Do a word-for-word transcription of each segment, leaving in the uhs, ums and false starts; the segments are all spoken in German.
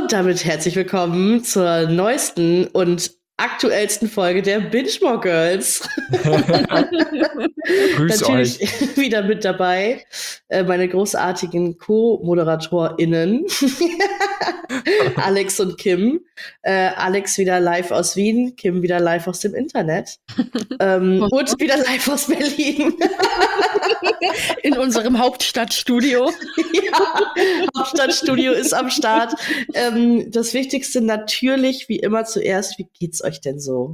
Und damit herzlich willkommen zur neuesten und aktuellsten Folge der Binge-More Girls. Grüß Natürlich euch. wieder mit dabei äh, meine großartigen Co-ModeratorInnen Alex und Kim. Äh, Alex wieder live aus Wien, Kim wieder live aus dem Internet ähm, und wieder live aus Berlin. In unserem Hauptstadtstudio. Ja, Hauptstadtstudio ist am Start. Ähm, das Wichtigste natürlich, wie immer zuerst, wie geht's euch denn so?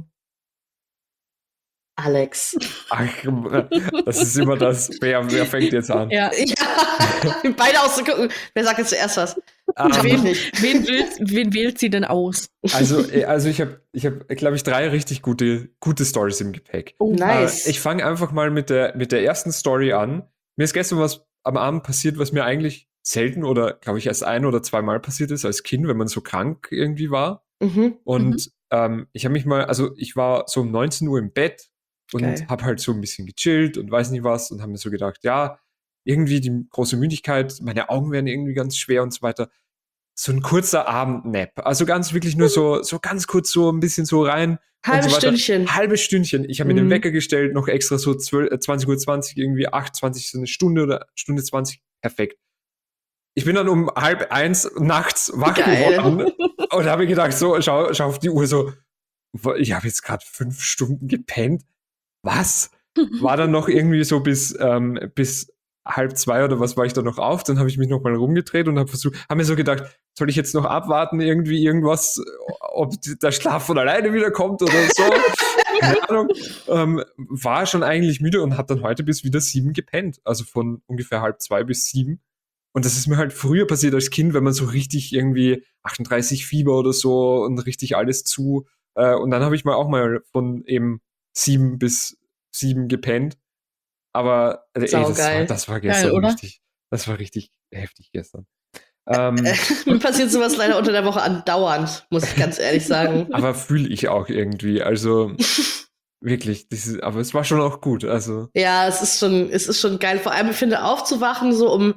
Alex. Ach, das ist immer das. Wer, wer fängt jetzt an? Ja. Ja, beide auszugucken. Wer sagt jetzt zuerst was? Um, wen, nicht. Wen, wählt, wen wählt sie denn aus? Also, also ich habe, ich hab, glaube ich, drei richtig gute, gute Stories im Gepäck. Oh, nice. Uh, ich fange einfach mal mit der, mit der ersten Story an. Mir ist gestern was am Abend passiert, was mir eigentlich selten oder, glaube ich, erst ein oder zweimal passiert ist als Kind, wenn man so krank irgendwie war. Mhm. Und mhm. ähm, ich habe mich mal, also ich war so um neunzehn Uhr im Bett und habe halt so ein bisschen gechillt und weiß nicht was und habe mir so gedacht, ja, irgendwie die große Müdigkeit, meine Augen werden irgendwie ganz schwer und so weiter. So ein kurzer Abendnap. Also ganz wirklich nur so, so ganz kurz so ein bisschen so rein. Halbes so Stündchen. Halbes Stündchen. Ich habe mir mhm. den Wecker gestellt, noch extra so zwanzig Uhr zwanzig, irgendwie acht, zwanzig, so eine Stunde oder Stunde zwanzig. Perfekt. Ich bin dann um halb eins nachts wach geworden und habe gedacht, so, schau, schau auf die Uhr, so, ich habe jetzt gerade fünf Stunden gepennt. Was? War dann noch irgendwie so bis, ähm, bis halb zwei oder was war ich da noch auf? Dann habe ich mich noch mal rumgedreht und habe versucht, habe mir so gedacht, soll ich jetzt noch abwarten, irgendwie irgendwas, ob der Schlaf von alleine wieder kommt oder so? Keine Ahnung. Ähm, war schon eigentlich müde und habe dann heute bis wieder sieben gepennt. Also von ungefähr halb zwei bis sieben. Und das ist mir halt früher passiert als Kind, wenn man so richtig irgendwie achtunddreißig Fieber oder so und richtig alles zu. Äh, und dann habe ich mal auch mal von eben sieben bis sieben gepennt. Aber ey, das, war, das war gestern Geil, richtig, das war richtig heftig gestern. Ähm, Mir passiert sowas leider unter der Woche andauernd, muss ich ganz ehrlich sagen. Aber fühle ich auch irgendwie. Also wirklich, dieses, aber es war schon auch gut. Also ja, es ist schon, es ist schon geil. Vor allem, ich finde, aufzuwachen, so um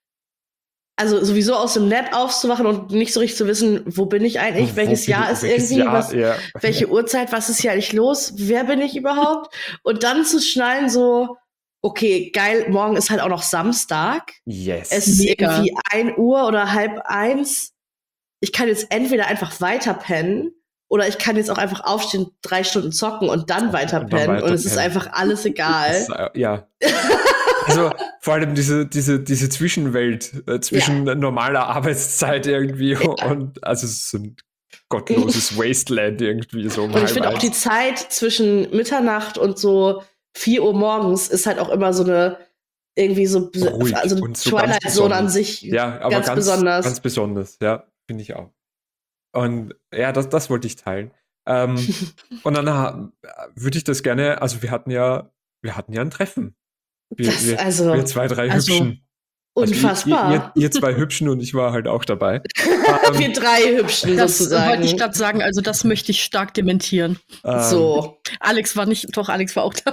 also sowieso aus dem Nap aufzuwachen und nicht so richtig zu wissen, wo bin ich eigentlich, wo welches bin, Jahr ist irgendwie, Jahr, was, ja. welche Uhrzeit, was ist hier eigentlich los, wer bin ich überhaupt? Und dann zu schnallen so, okay, geil, morgen ist halt auch noch Samstag. Yes. Es ist Mega. irgendwie ein Uhr oder halb eins. Ich kann jetzt entweder einfach weiter pennen oder ich kann jetzt auch einfach aufstehen, drei Stunden zocken und dann weiter und pennen. Weiter und es pennen. ist einfach alles egal. Ist, ja. Also vor allem diese, diese, diese Zwischenwelt äh, zwischen ja. normaler Arbeitszeit irgendwie ja. und also es ist ein gottloses Wasteland irgendwie so. Um und ich finde auch die Zeit zwischen Mitternacht und so vier Uhr morgens ist halt auch immer so eine irgendwie so Ruhig also und so Twilight Zone an sich ja, aber ganz, ganz besonders. Ganz besonders, ja, finde ich auch. Und ja, das, das wollte ich teilen. Ähm, und dann würde ich das gerne, also wir hatten ja, wir hatten ja ein Treffen. Wir, das, wir, also, wir zwei, drei also Hübschen. Unfassbar. Also ihr, ihr, ihr zwei Hübschen und ich war halt auch dabei. ähm, wir drei Hübschen das sozusagen. wollte ich gerade sagen, also das möchte ich stark dementieren. Ähm, so. Alex war nicht, doch, Alex war auch dabei.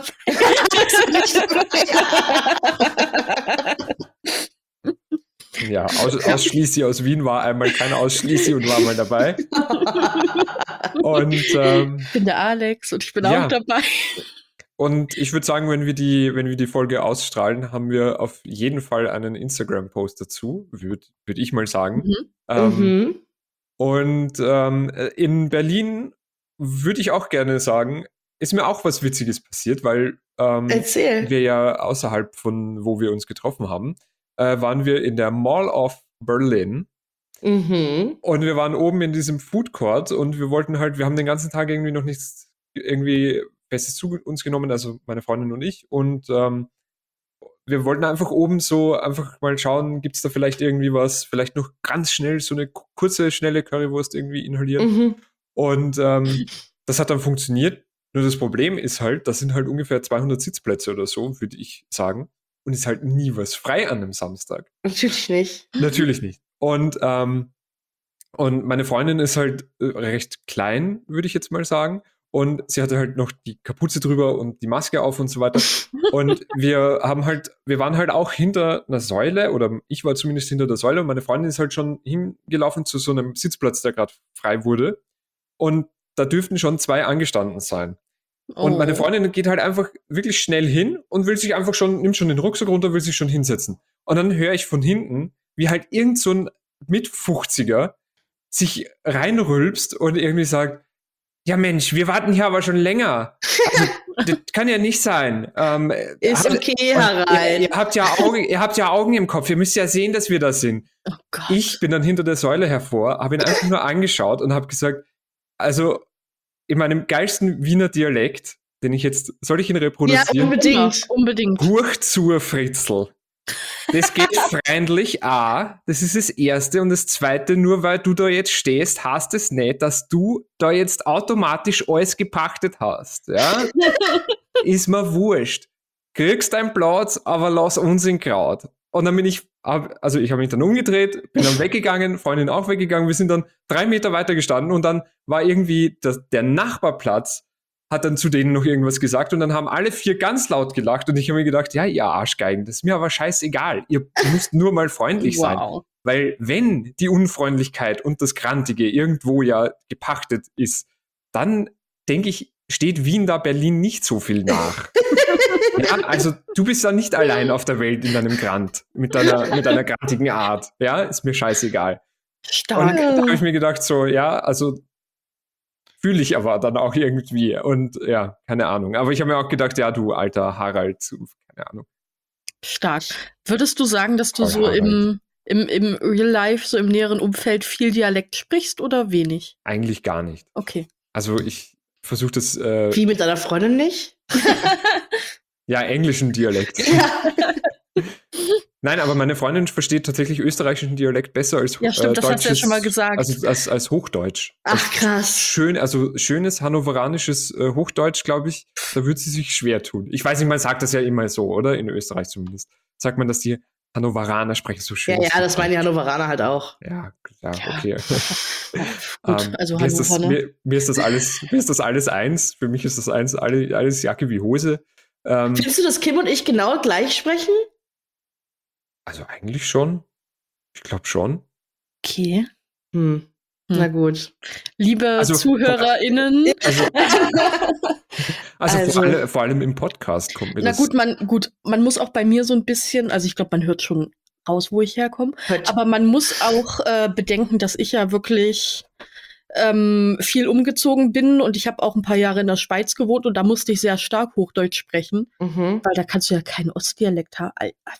Ja, aus, Ausschließlich aus Wien war einmal kein Ausschließlich und war mal dabei. Und ähm, ich bin der Alex und ich bin ja. auch dabei. Und ich würde sagen, wenn wir die, wenn wir die Folge ausstrahlen, haben wir auf jeden Fall einen Instagram-Post dazu, würde würd ich mal sagen. Mhm. Ähm, mhm. Und ähm, in Berlin würde ich auch gerne sagen, ist mir auch was Witziges passiert, weil ähm, Erzähl. wir ja außerhalb von, wo wir uns getroffen haben, äh, waren wir in der Mall of Berlin. Mhm. Und wir waren oben in diesem Food Court und wir wollten halt, wir haben den ganzen Tag irgendwie noch nichts irgendwie Festes zu uns genommen, also meine Freundin und ich. Und ähm, wir wollten einfach oben so einfach mal schauen, gibt es da vielleicht irgendwie was, vielleicht noch ganz schnell so eine kurze, schnelle Currywurst irgendwie inhalieren. Mhm. Und ähm, das hat dann funktioniert. Nur das Problem ist halt, das sind halt ungefähr zweihundert Sitzplätze oder so, würde ich sagen. Und ist halt nie was frei an einem Samstag. Natürlich nicht. Natürlich nicht. Und, ähm, und meine Freundin ist halt recht klein, würde ich jetzt mal sagen. und sie hatte halt noch die Kapuze drüber und die Maske auf und so weiter. Und wir haben halt, wir waren halt auch hinter einer Säule, oder ich war zumindest hinter der Säule und meine Freundin ist halt schon hingelaufen zu so einem Sitzplatz, der gerade frei wurde. Und da dürften schon zwei angestanden sein. Und Oh. meine Freundin geht halt einfach wirklich schnell hin und will sich einfach schon, nimmt schon den Rucksack runter, will sich schon hinsetzen. Und dann höre ich von hinten, wie halt irgend so ein Mitfünfziger sich reinrülpst und irgendwie sagt, ja Mensch, wir warten hier aber schon länger. Also, das kann ja nicht sein. Ähm, Ist habt, okay, Herr Reit. Ihr, ihr, habt ja Augen, ihr habt ja Augen im Kopf, ihr müsst ja sehen, dass wir da sind. Oh Gott. Ich bin dann hinter der Säule hervor, habe ihn einfach nur angeschaut und habe gesagt, also in meinem geilsten Wiener Dialekt, den ich jetzt, soll ich ihn Ja, reproduzieren? unbedingt. Unbedingt. Huch zur Fritzl. Das geht freundlich A, das ist das Erste. Und das Zweite, nur weil du da jetzt stehst, heißt es nicht, dass du da jetzt automatisch alles gepachtet hast. Ja? Ist mir wurscht. Kriegst deinen Platz, aber lass uns in Kraut. Und dann bin ich, also ich habe mich dann umgedreht, bin dann weggegangen, Freundin auch weggegangen, wir sind dann drei Meter weiter gestanden und dann war irgendwie das, der Nachbarplatz, hat dann zu denen noch irgendwas gesagt und dann haben alle vier ganz laut gelacht und ich habe mir gedacht, ja, ihr Arschgeigen, das ist mir aber scheißegal. Ihr müsst nur mal freundlich sein. Wow. Weil wenn die Unfreundlichkeit und das Grantige irgendwo ja gepachtet ist, dann denke ich, steht Wien da Berlin nicht so viel nach. Ja, also du bist da nicht allein auf der Welt in deinem Grant, mit deiner, mit deiner grantigen Art. Ja, ist mir scheißegal. Stark. Und da habe ich mir gedacht, so, ja, also fühle ich aber dann auch irgendwie. Und ja, keine Ahnung. Aber ich habe mir auch gedacht, ja, du alter Harald, keine Ahnung. Stark. Würdest du sagen, dass du Voll so Harald. im, im, im Real Life, so im näheren Umfeld viel Dialekt sprichst oder wenig? Eigentlich gar nicht. Okay. Also ich versuche das, äh, Wie mit deiner Freundin nicht? ja, englischen Dialekt. Ja. Nein, aber meine Freundin versteht tatsächlich österreichischen Dialekt besser als Ja, stimmt, äh, das hat sie ja deutsches- schon mal gesagt. Also als, als Hochdeutsch. Ach, krass. Schön, also schönes hannoveranisches äh, Hochdeutsch, glaube ich, da würde sie sich schwer tun. Ich weiß nicht, man sagt das ja immer so, oder? In Österreich zumindest. Sagt man, dass die Hannoveraner sprechen so schön. Ja, ja, das meinen die Hannoveraner halt auch. Ja, klar, Ja. okay. Gut, Ähm, also mir ist, das, Hannover, ne? mir, mir, ist das alles, mir ist das alles eins. Für mich ist das eins, alle, alles Jacke wie Hose. Ähm, Findest du, dass Kim und ich genau gleich sprechen? also eigentlich schon. Ich glaube schon. Okay. Hm. Hm. Na gut. Liebe Also- ZuhörerInnen. Also, also, Also- vor, alle, vor allem im Podcast kommt mir Na das. gut, man, gut, man muss auch bei mir so ein bisschen, also ich glaube, man hört schon raus, wo ich herkomme. Hört- Aber man muss auch äh, bedenken, dass ich ja wirklich ähm, viel umgezogen bin und ich habe auch ein paar Jahre in der Schweiz gewohnt und da musste ich sehr stark Hochdeutsch sprechen, Mhm. weil da kannst du ja keinen Ostdialekt haben.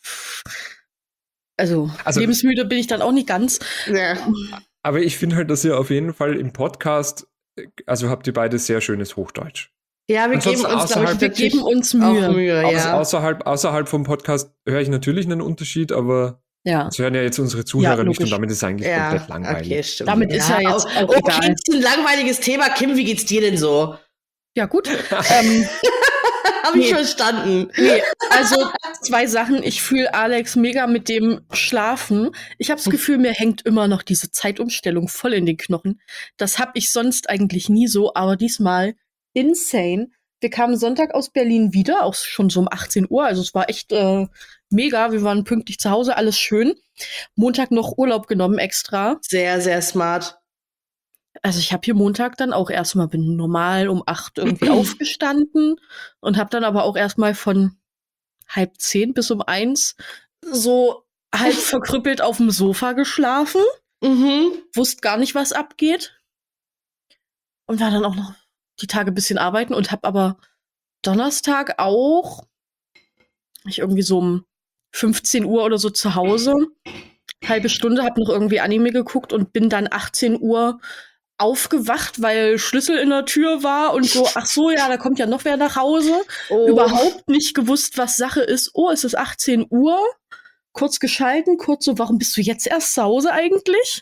Also, Also- lebensmüde bin ich dann auch nicht ganz. Ja. Aber ich finde halt, dass ihr auf jeden Fall im Podcast, äh, also habt ihr beide sehr schönes Hochdeutsch. Ja, wir Ansonsten geben uns, glaube ich, außerhalb- Wir wirklich geben uns auch Mühe. Mühe, Aus, ja. außerhalb, außerhalb vom Podcast höre ich natürlich einen Unterschied, aber Ja. das hören ja jetzt unsere Zuhörer nicht logisch. und damit ist es eigentlich Ja, komplett langweilig. okay, stimmt. Damit ist ja jetzt auch okay, egal. ist ein langweiliges Thema. Kim, wie geht's dir denn so? Ja, gut. ähm, Habe ich Nee. verstanden. Nee, also zwei Sachen. Ich fühle Alex mega mit dem Schlafen. Ich habe das Gefühl, mir hängt immer noch diese Zeitumstellung voll in den Knochen. Das habe ich sonst eigentlich nie so, aber diesmal insane. Wir kamen Sonntag aus Berlin wieder, auch schon so um achtzehn Uhr. Also es war echt äh, mega. Wir waren pünktlich zu Hause, alles schön. Montag noch Urlaub genommen extra. Sehr, sehr smart. Also ich habe hier Montag dann auch erstmal, bin normal um acht irgendwie aufgestanden und habe dann aber auch erstmal von halb zehn bis um eins so halb verkrüppelt auf dem Sofa geschlafen, Mhm. wusste gar nicht, was abgeht und war dann auch noch die Tage ein bisschen arbeiten und habe aber Donnerstag auch ich irgendwie so um fünfzehn Uhr oder so zu Hause, halbe Stunde, habe noch irgendwie Anime geguckt und bin dann achtzehn Uhr aufgewacht, weil Schlüssel in der Tür war und so, ach so, ja, da kommt ja noch wer nach Hause. Oh. Überhaupt nicht gewusst, was Sache ist. Oh, es ist achtzehn Uhr. Kurz geschalten, kurz so, warum bist du jetzt erst zu Hause eigentlich?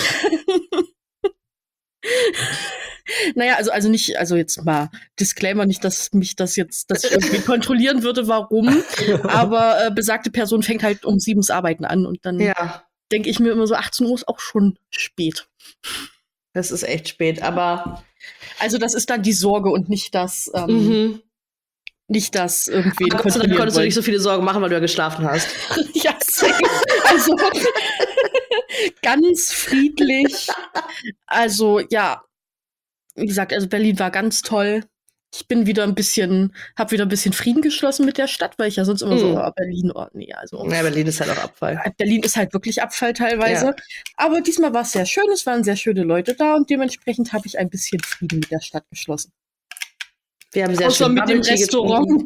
Naja, also, also nicht, also jetzt mal Disclaimer, nicht, dass mich das jetzt, dass ich irgendwie kontrollieren würde, warum. Aber äh, besagte Person fängt halt um sieben das Arbeiten an und dann Ja, denke ich mir immer so, achtzehn Uhr ist auch schon spät. das ist echt spät. Aber Also das ist dann die Sorge und nicht das, ähm, mhm. nicht das irgendwie. Aber Gott sei Dank konntest du nicht so viele Sorgen machen, weil du ja geschlafen hast. Ja, also ganz friedlich. Also ja, wie gesagt, also Berlin war ganz toll. Ich bin wieder ein bisschen, hab wieder ein bisschen Frieden geschlossen mit der Stadt, weil ich ja sonst immer mm. so, oh, Berlin, oh, nee, also. Ja, Berlin ist halt auch Abfall. Berlin ist halt wirklich Abfall teilweise. Ja. Aber diesmal war es sehr schön, es waren sehr schöne Leute da und dementsprechend habe ich ein bisschen Frieden mit der Stadt geschlossen. Wir haben sehr Außer schön mit dem Restaurant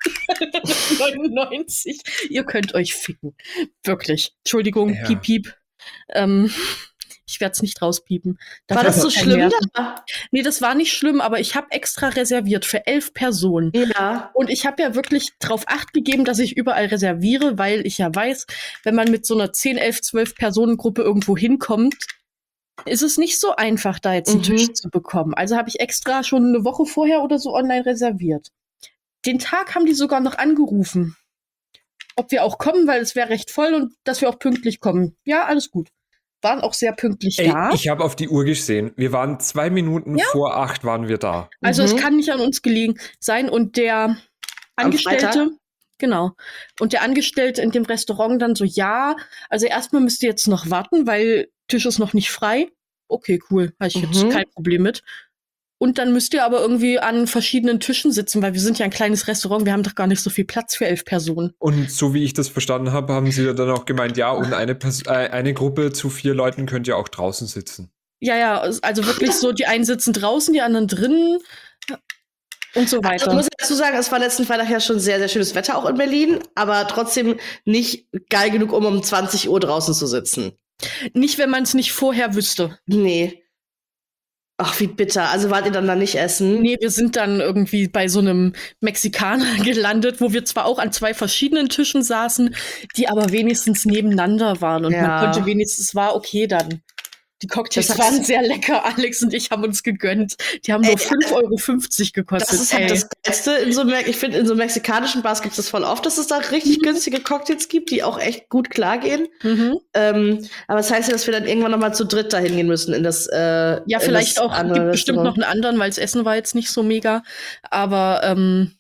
neunundneunzig. Ihr könnt euch ficken. Wirklich. Entschuldigung, ja. piep, piep. Ähm, ich werde es nicht rauspiepen. Dafür war das so schlimm da? Nee, das war nicht schlimm, aber ich habe extra reserviert für elf Personen. Ja. Und ich habe ja wirklich drauf Acht gegeben, dass ich überall reserviere, weil ich ja weiß, wenn man mit so einer zehn, elf, zwölf Personengruppe irgendwo hinkommt, ist es nicht so einfach, da jetzt einen mhm. Tisch zu bekommen. Also habe ich extra schon eine Woche vorher oder so online reserviert. Den Tag haben die sogar noch angerufen, ob wir auch kommen, weil es wäre recht voll und dass wir auch pünktlich kommen. Ja, alles gut. Waren auch sehr pünktlich Ey, da. Ich habe auf die Uhr gesehen. Wir waren zwei Minuten ja? vor acht waren wir da. Also mhm. es kann nicht an uns gelegen sein. Und der Angestellte, genau, und der Angestellte in dem Restaurant dann so, ja, also erstmal müsst ihr jetzt noch warten, weil Tisch ist noch nicht frei. Okay, cool, habe ich mhm. jetzt kein Problem mit. Und dann müsst ihr aber irgendwie an verschiedenen Tischen sitzen, weil wir sind ja ein kleines Restaurant, wir haben doch gar nicht so viel Platz für elf Personen. Und so wie ich das verstanden habe, haben sie dann auch gemeint, ja, und eine, Pers- äh, eine Gruppe zu vier Leuten könnt ihr auch draußen sitzen. Ja, ja, also wirklich so, die einen sitzen draußen, die anderen drinnen und so weiter. Also, ich muss dazu sagen, es war letzten Freitag ja schon sehr, sehr schönes Wetter auch in Berlin, aber trotzdem nicht geil genug, um um zwanzig Uhr draußen zu sitzen. Nicht, wenn man es nicht vorher wüsste. Nee. Ach, wie bitter. Also wart ihr dann da nicht essen? Nee, wir sind dann irgendwie bei so einem Mexikaner gelandet, wo wir zwar auch an zwei verschiedenen Tischen saßen, die aber wenigstens nebeneinander waren. Und ja. man konnte wenigstens, es war okay dann. Die Cocktails waren sehr lecker. Alex und ich haben uns gegönnt. Die haben ey, nur fünf Euro fünfzig gekostet. Das ist halt ey. das Beste. In so, ich finde, in so mexikanischen Bars gibt es das voll oft, dass es da richtig mhm. günstige Cocktails gibt, die auch echt gut klar gehen. Mhm. Ähm, aber das heißt ja, dass wir dann irgendwann noch mal zu dritt dahin gehen müssen in das äh, Ja, vielleicht auch. Es gibt bestimmt noch einen anderen, weil das Essen war jetzt nicht so mega. Aber ähm,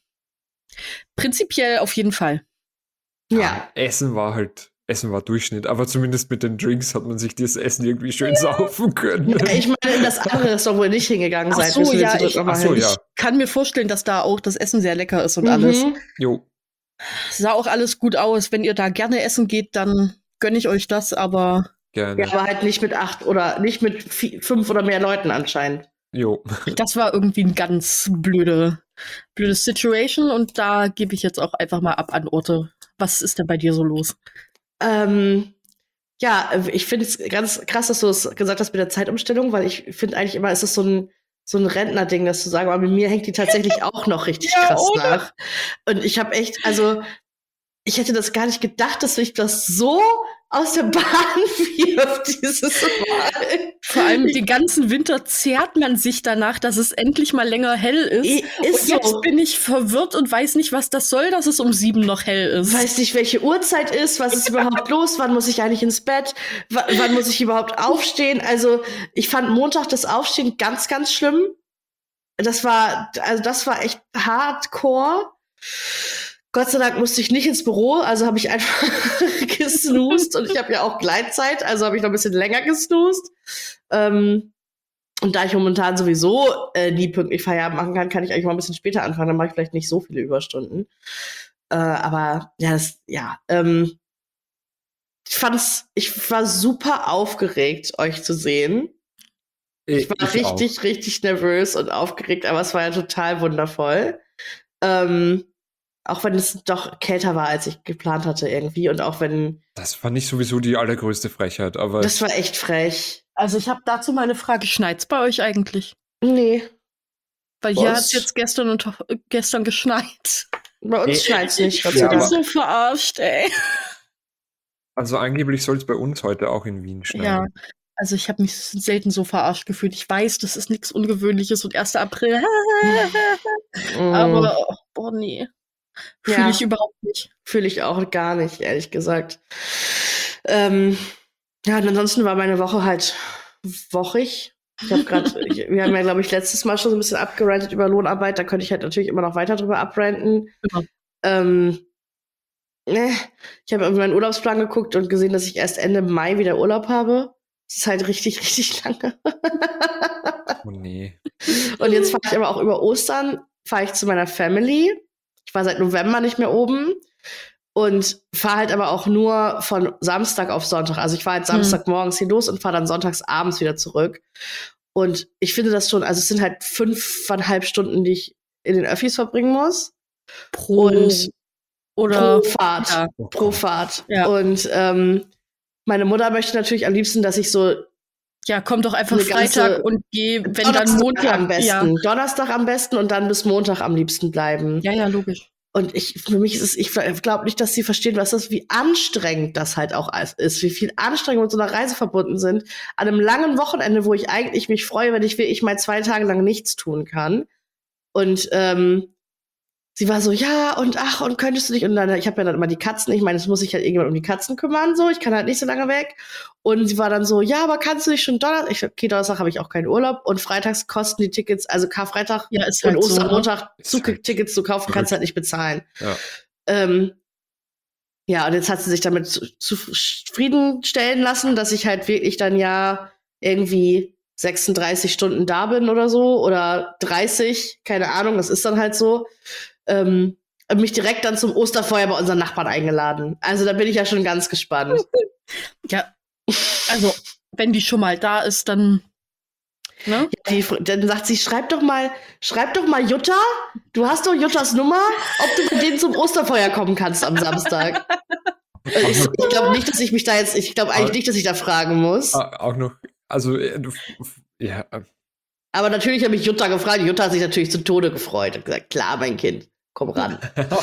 prinzipiell auf jeden Fall. Ja. ja. Essen war halt Essen war Durchschnitt, aber zumindest mit den Drinks hat man sich das Essen irgendwie schön ja. saufen können. Ja, ich meine, in das andere Restaurant, wo ihr nicht hingegangen seid. Ach so, ja, ich, ach so, ja. ich kann mir vorstellen, dass da auch das Essen sehr lecker ist und mhm. alles. Jo. Sah auch alles gut aus. Wenn ihr da gerne essen geht, dann gönne ich euch das, aber gerne. Ja, aber halt nicht mit acht oder nicht mit vier, fünf oder mehr Leuten anscheinend. Jo. Das war irgendwie ein ganz blöde, blöde Situation und da gebe ich jetzt auch einfach mal ab an Orte. Was ist denn bei dir so los? Ähm, ja, ich finde es ganz krass, dass du es gesagt hast mit der Zeitumstellung, weil ich finde eigentlich immer, ist es so ein so ein Rentner-Ding, das zu sagen, aber mit mir hängt die tatsächlich auch noch richtig ja, krass oder? nach. Und ich habe echt, also ich hätte das gar nicht gedacht, dass mich das so aus der Bahn wirft, dieses Mal. Vor allem den ganzen Winter zehrt man sich danach, dass es endlich mal länger hell ist. I, ist und jetzt so. bin ich verwirrt und weiß nicht, was das soll, dass es um sieben noch hell ist. Weiß nicht, welche Uhrzeit ist, was ist überhaupt los, wann muss ich eigentlich ins Bett, w- wann muss ich überhaupt aufstehen. Also ich fand Montag das Aufstehen ganz, ganz schlimm. Das war, also das war echt hardcore. Gott sei Dank musste ich nicht ins Büro, also habe ich einfach gesnoost und ich habe ja auch Gleitzeit, also habe ich noch ein bisschen länger gesnoost. Ähm, und da ich momentan sowieso äh, nie pünktlich Feierabend machen kann, kann ich eigentlich mal ein bisschen später anfangen, dann mache ich vielleicht nicht so viele Überstunden. Äh, aber ja, das, ja, ähm, ich fand's, ich war super aufgeregt, euch zu sehen. Ich war ich richtig, auch. richtig nervös und aufgeregt, aber es war ja total wundervoll. Ähm, Auch wenn es doch kälter war, als ich geplant hatte irgendwie. Und auch wenn... Das fand ich sowieso die allergrößte Frechheit, aber... Das war echt frech. Also ich habe dazu mal eine Frage. Schneit's bei euch eigentlich? Nee. Weil hier hat es jetzt gestern und äh, gestern geschneit. Bei uns schneit's nicht. Ich bin so verarscht, ey. Also angeblich soll es bei uns heute auch in Wien schneien. Ja. Also ich habe mich selten so verarscht gefühlt. Ich weiß, das ist nichts Ungewöhnliches und erster April. Aber, oh, boah, nee. Fühle ja, ich überhaupt nicht. Fühle ich auch gar nicht, ehrlich gesagt. Ähm, ja, und ansonsten war meine Woche halt wochig. Ich habe gerade, wir haben ja, glaube ich, letztes Mal schon so ein bisschen abgerantet über Lohnarbeit. Da könnte ich halt natürlich immer noch weiter drüber abranten. Ja. Ähm, ne, ich habe irgendwie meinen Urlaubsplan geguckt und gesehen, dass ich erst Ende Mai wieder Urlaub habe. Das ist halt richtig, richtig lange. Oh nee. Und jetzt fahre ich aber auch über Ostern, fahre ich zu meiner Family. Ich war seit November nicht mehr oben. Und fahre halt aber auch nur von Samstag auf Sonntag. Also ich fahre halt Samstagmorgens hier los und fahre dann sonntags abends wieder zurück. Und ich finde das schon, also es sind halt fünfeinhalb Stunden, die ich in den Öffis verbringen muss. Pro und oder pro Fahrt. Ja. Pro Fahrt. Ja. Und ähm, meine Mutter möchte natürlich am liebsten, dass ich so Ja, komm doch einfach Freitag und geh, wenn Donnerstag dann Montag am besten. Ja. Donnerstag am besten und dann bis Montag am liebsten bleiben. Ja, ja, logisch. Und ich, für mich ist es, ich glaube nicht, dass sie verstehen, was das, wie anstrengend das halt auch ist, wie viel Anstrengung mit so einer Reise verbunden sind. An einem langen Wochenende, wo ich eigentlich mich freue, wenn ich wirklich mal zwei Tage lang nichts tun kann. Und ähm, sie war so, ja, und ach, und könntest du nicht, und dann, ich habe ja dann immer die Katzen, ich meine, es muss sich halt irgendjemand um die Katzen kümmern, so, ich kann halt nicht so lange weg. Und sie war dann so, ja, aber kannst du nicht schon Donnerstag, ich okay, Donnerstag habe ich auch keinen Urlaub und freitags kosten die Tickets, also Karfreitag ja, ist und halt Ostermontag so, ne? Tickets zu kaufen, kannst du halt nicht bezahlen. Ja. Ähm, ja, und jetzt hat sie sich damit zu, zufriedenstellen lassen, dass ich halt wirklich dann ja irgendwie sechsunddreißig Stunden da bin oder so, oder dreißig, keine Ahnung, das ist dann halt so. Ähm, mich direkt dann zum Osterfeuer bei unseren Nachbarn eingeladen. Also da bin ich ja schon ganz gespannt. Ja, also wenn die schon mal da ist, dann ne? Ja, die, dann sagt sie, schreib doch mal, schreib doch mal Jutta, du hast doch Juttas Nummer, ob du mit denen zum Osterfeuer kommen kannst am Samstag. Also ich ich glaube nicht, dass ich mich da jetzt, ich glaube eigentlich nicht, dass ich da fragen muss. Auch noch, also du, ja. Aber natürlich habe ich Jutta gefragt. Jutta hat sich natürlich zu Tode gefreut und gesagt, klar, mein Kind, komm ran.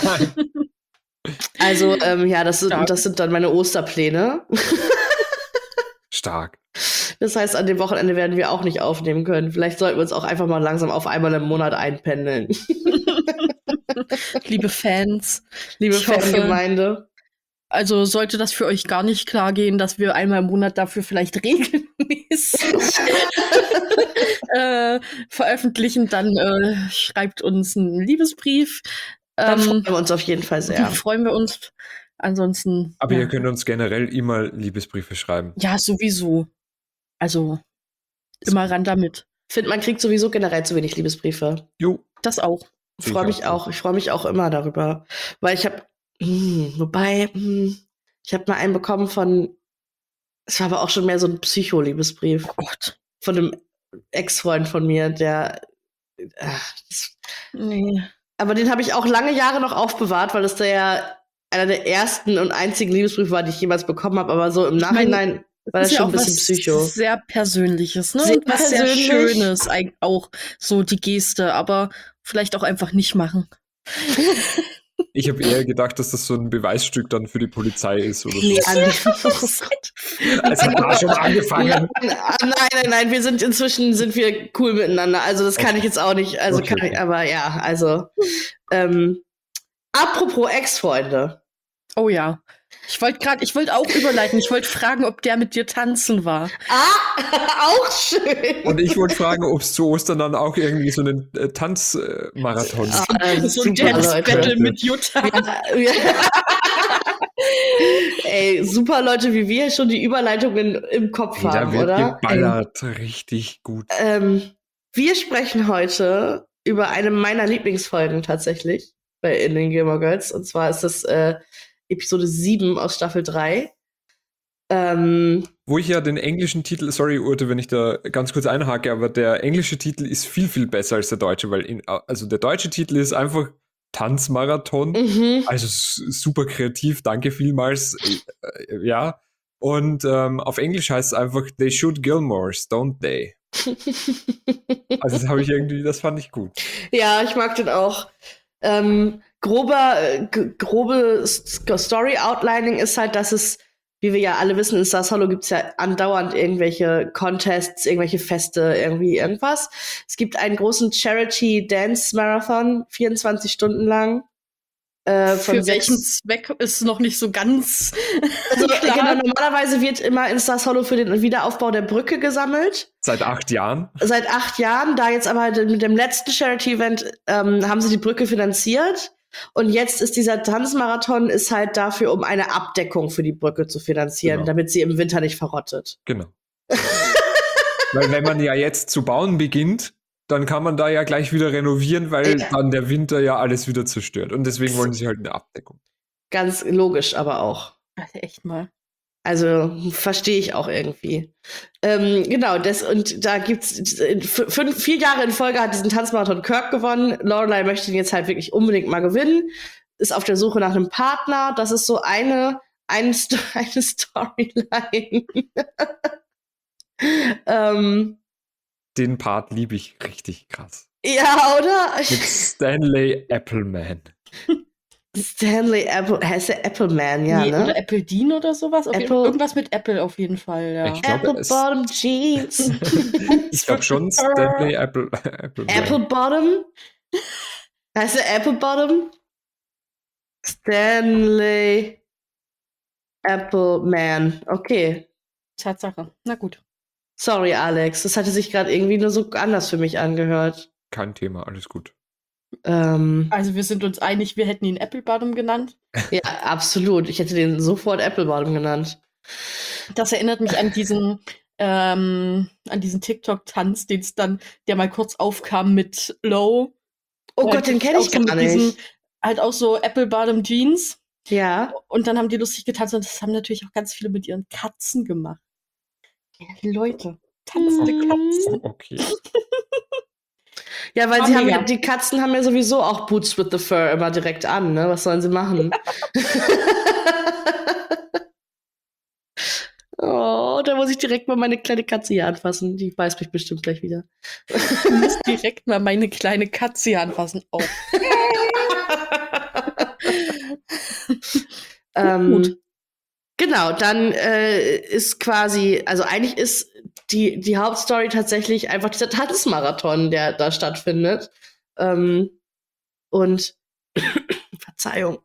Also, ähm, ja, das sind, das sind dann meine Osterpläne. Stark. Das heißt, an dem Wochenende werden wir auch nicht aufnehmen können. Vielleicht sollten wir uns auch einfach mal langsam auf einmal im Monat einpendeln. Liebe Fans. Liebe Fangemeinde. Also sollte das für euch gar nicht klar gehen, dass wir einmal im Monat dafür vielleicht regelmäßig äh, veröffentlichen, dann äh, schreibt uns einen Liebesbrief. Dann ähm, freuen wir uns auf jeden Fall sehr. Freuen wir uns. Ansonsten. Aber ja. ihr könnt uns generell immer Liebesbriefe schreiben. Ja, sowieso. Also immer ran damit. Ich finde, man kriegt sowieso generell zu wenig Liebesbriefe. Jo. Das auch. Ich freue mich auch. Ich freue mich auch immer darüber. Weil ich habe, hm, wobei, hm, ich habe mal einen bekommen von, es war aber auch schon mehr so ein Psycho-Liebesbrief. Oh Gott. Von einem Ex-Freund von mir, der, ach, das, nee. Aber den habe ich auch lange Jahre noch aufbewahrt, weil das der einer der ersten und einzigen Liebesbriefe war, die ich jemals bekommen habe. Aber so im Nachhinein ich mein, war das schon ein bisschen Psycho. Sehr Persönliches, ne? Sehr und was persönlich. Sehr Schönes, auch so die Geste, aber vielleicht auch einfach nicht machen. Ich habe eher gedacht, dass das so ein Beweisstück dann für die Polizei ist oder so. Nee, also war schon angefangen. Nein, nein, nein, nein, wir sind inzwischen sind wir cool miteinander. Also das kann okay. ich jetzt auch nicht. Also okay. kann ich, aber ja, also ähm, apropos Ex-Freunde. Oh ja. Ich wollte gerade, ich wollte auch überleiten. Ich wollte fragen, ob der mit dir tanzen war. Ah, auch schön. Und ich wollte fragen, ob es zu Ostern dann auch irgendwie so einen äh, Tanzmarathon ah, gibt. So ein Dance-Battle mit Jutta. Ja. Ey, super Leute, wie wir schon die Überleitungen im Kopf Ey, haben, da wird oder? geballert, Ey. Richtig gut. Ähm, wir sprechen heute über eine meiner Lieblingsfolgen tatsächlich bei In den Gilmore Girls. Und zwar ist das äh, Episode sieben aus Staffel drei. Ähm, Wo ich ja den englischen Titel, sorry Urte, wenn ich da ganz kurz einhake, aber der englische Titel ist viel, viel besser als der deutsche, weil in, also der deutsche Titel ist einfach Tanzmarathon, mhm. also super kreativ, danke vielmals, äh, ja. Und ähm, auf Englisch heißt es einfach They shoot Gilmores, don't they? Also das habe ich irgendwie, das fand ich gut. Ja, ich mag den auch. Ähm, grober, g- grobe Story-Outlining ist halt, dass es, wie wir ja alle wissen, in Stars Hollow gibt es ja andauernd irgendwelche Contests, irgendwelche Feste, irgendwie irgendwas. Es gibt einen großen Charity-Dance-Marathon, vierundzwanzig Stunden lang. Äh, von Für welchen Zweck ist noch nicht so ganz also, klar. Genau, normalerweise wird immer in Stars Hollow für den Wiederaufbau der Brücke gesammelt. Seit acht Jahren? Seit acht Jahren. Da jetzt aber mit dem letzten Charity-Event ähm, haben sie die Brücke finanziert. Und jetzt ist dieser Tanzmarathon ist halt dafür, um eine Abdeckung für die Brücke zu finanzieren, genau. damit sie im Winter nicht verrottet. Genau. Weil wenn man ja jetzt zu bauen beginnt, dann kann man da ja gleich wieder renovieren, weil ja. dann der Winter ja alles wieder zerstört. Und deswegen wollen sie halt eine Abdeckung. Ganz logisch aber auch. Also echt mal. Also verstehe ich auch irgendwie. Ähm, genau, das und da gibt's fünf, vier Jahre in Folge hat diesen Tanzmarathon Kirk gewonnen. Lorelai möchte ihn jetzt halt wirklich unbedingt mal gewinnen. Ist auf der Suche nach einem Partner. Das ist so eine, eine, eine Storyline. ähm, Den Part liebe ich richtig krass. Ja, oder? Mit Stanley Appleman. Stanley Apple, heißt der Appleman, ja, nee, ne? Oder Apple Dean oder sowas. Auf Apple, irgendwas mit Apple auf jeden Fall, ja. Ich glaub, Apple Bottom Jeans. Ich glaube schon Stanley Apple. Apple, Apple Bottom? Heißt der Apple Bottom? Stanley Appleman. Okay. Tatsache. Na gut. Sorry, Alex. Das hatte sich gerade irgendwie nur so anders für mich angehört. Kein Thema, alles gut. Ähm, also wir sind uns einig, wir hätten ihn Apple Bottom genannt. Ja, absolut. Ich hätte den sofort Apple Bottom genannt. Das erinnert mich an diesen ähm, an diesen TikTok-Tanz, den es dann, der mal kurz aufkam mit Low. Oh Gott, den kenne ich so gar nicht. Diesen, halt auch so Apple Bottom Jeans. Ja. Und dann haben die lustig getanzt und das haben natürlich auch ganz viele mit ihren Katzen gemacht. Ja, die Leute. Tanzende Katzen. Okay. Ja, weil oh, sie haben ja, die Katzen haben ja sowieso auch Boots with the Fur immer direkt an, ne? Was sollen sie machen? Oh, da muss ich direkt mal meine kleine Katze hier anfassen. Die beißt mich bestimmt gleich wieder. Du musst direkt mal meine kleine Katze hier anfassen. Oh. ähm, Gut. Genau, dann äh, ist quasi, also eigentlich ist die, die Hauptstory tatsächlich einfach dieser Tanzmarathon, der da stattfindet. Ähm, und Verzeihung.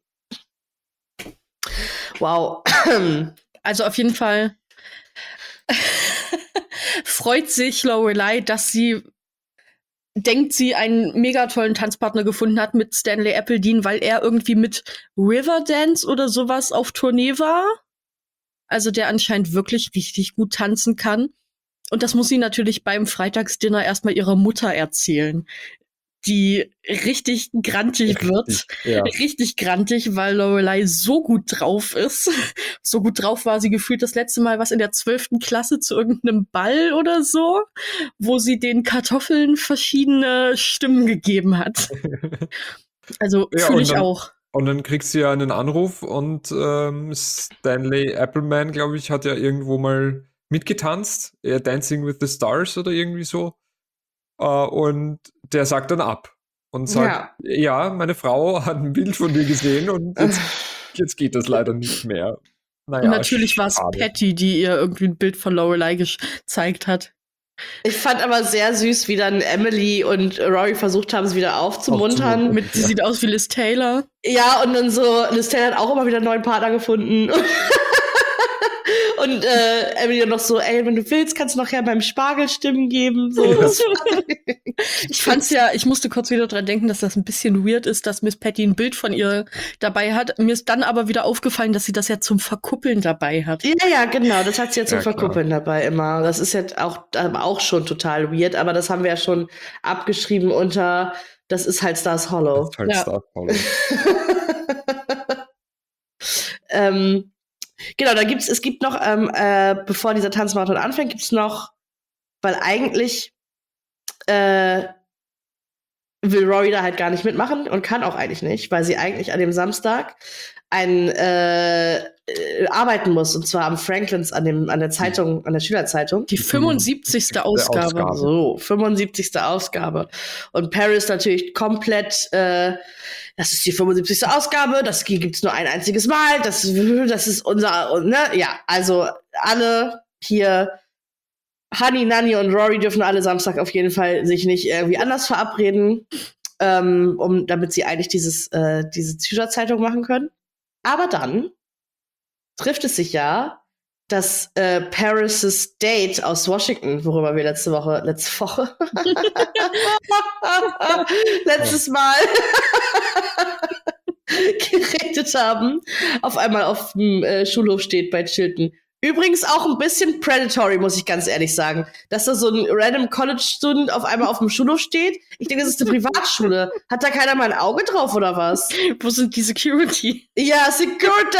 Wow. Also auf jeden Fall freut sich Lorelai, dass sie denkt, sie einen mega tollen Tanzpartner gefunden hat mit Stanley Appledean, weil er irgendwie mit Riverdance oder sowas auf Tournee war. Also der anscheinend wirklich richtig gut tanzen kann. Und das muss sie natürlich beim Freitagsdinner erstmal ihrer Mutter erzählen, die richtig grantig richtig, wird. Ja. Richtig grantig, weil Lorelai so gut drauf ist. So gut drauf war sie gefühlt das letzte Mal was in der zwölften Klasse zu irgendeinem Ball oder so, wo sie den Kartoffeln verschiedene Stimmen gegeben hat. Also ja, fühle ich dann, auch. Und dann kriegst du ja einen Anruf und ähm, Stanley Appleman, glaube ich, hat ja irgendwo mal mitgetanzt. Ja, Dancing with the Stars oder irgendwie so. Uh, und der sagt dann ab und sagt, ja. ja, meine Frau hat ein Bild von dir gesehen und jetzt, jetzt geht das leider nicht mehr. Naja, natürlich war es Patty, die ihr irgendwie ein Bild von Lorelai gezeigt hat. Ich fand aber sehr süß, wie dann Emily und Rory versucht haben, sie wieder aufzumuntern. Mit, sie sieht aus wie Liz Taylor. Ja, und dann so, Liz Taylor hat auch immer wieder einen neuen Partner gefunden. Und äh, Emily dann noch so, ey, wenn du willst, kannst du nachher beim Spargel Stimmen geben. So. Ich fand's ja, ich musste kurz wieder dran denken, dass das ein bisschen weird ist, dass Miss Patty ein Bild von ihr dabei hat. Mir ist dann aber wieder aufgefallen, dass sie das ja zum Verkuppeln dabei hat. Ja, ja, genau, das hat sie ja zum ja, Verkuppeln klar. dabei immer. Das ist jetzt auch, auch schon total weird, aber das haben wir ja schon abgeschrieben unter, das ist halt Stars Hollow. Das ist halt ja. Stars Hollow. ähm, Genau, da gibt's, es gibt noch, ähm, äh, bevor dieser Tanzmarathon anfängt, gibt's noch, weil eigentlich äh, will Rory da halt gar nicht mitmachen und kann auch eigentlich nicht, weil sie eigentlich an dem Samstag ein äh, äh, arbeiten muss, und zwar am Franklins, an dem, an der Zeitung, an der Schülerzeitung. Die fünfundsiebzigste Ausgabe. Ausgabe. So, fünfundsiebzigste Ausgabe. Und Paris natürlich komplett, äh, das ist die fünfundsiebzigste Ausgabe, das gibt's nur ein einziges Mal, das, das ist unser, ne, ja, also alle hier, Honey, Nanny und Rory dürfen alle Samstag auf jeden Fall sich nicht irgendwie anders verabreden. ähm, um, damit sie eigentlich dieses, äh, diese Schülerzeitung machen können. Aber dann trifft es sich ja, dass äh, Paris' Date aus Washington, worüber wir letzte Woche, letzte Woche, letztes Mal geredet haben, auf einmal auf dem äh, Schulhof steht bei Chilton. Übrigens auch ein bisschen predatory, muss ich ganz ehrlich sagen. Dass da so ein random College-Student auf einmal auf dem Schulhof steht. Ich denke, das ist eine Privatschule. Hat da keiner mal ein Auge drauf, oder was? Wo sind die Security? Ja, Security!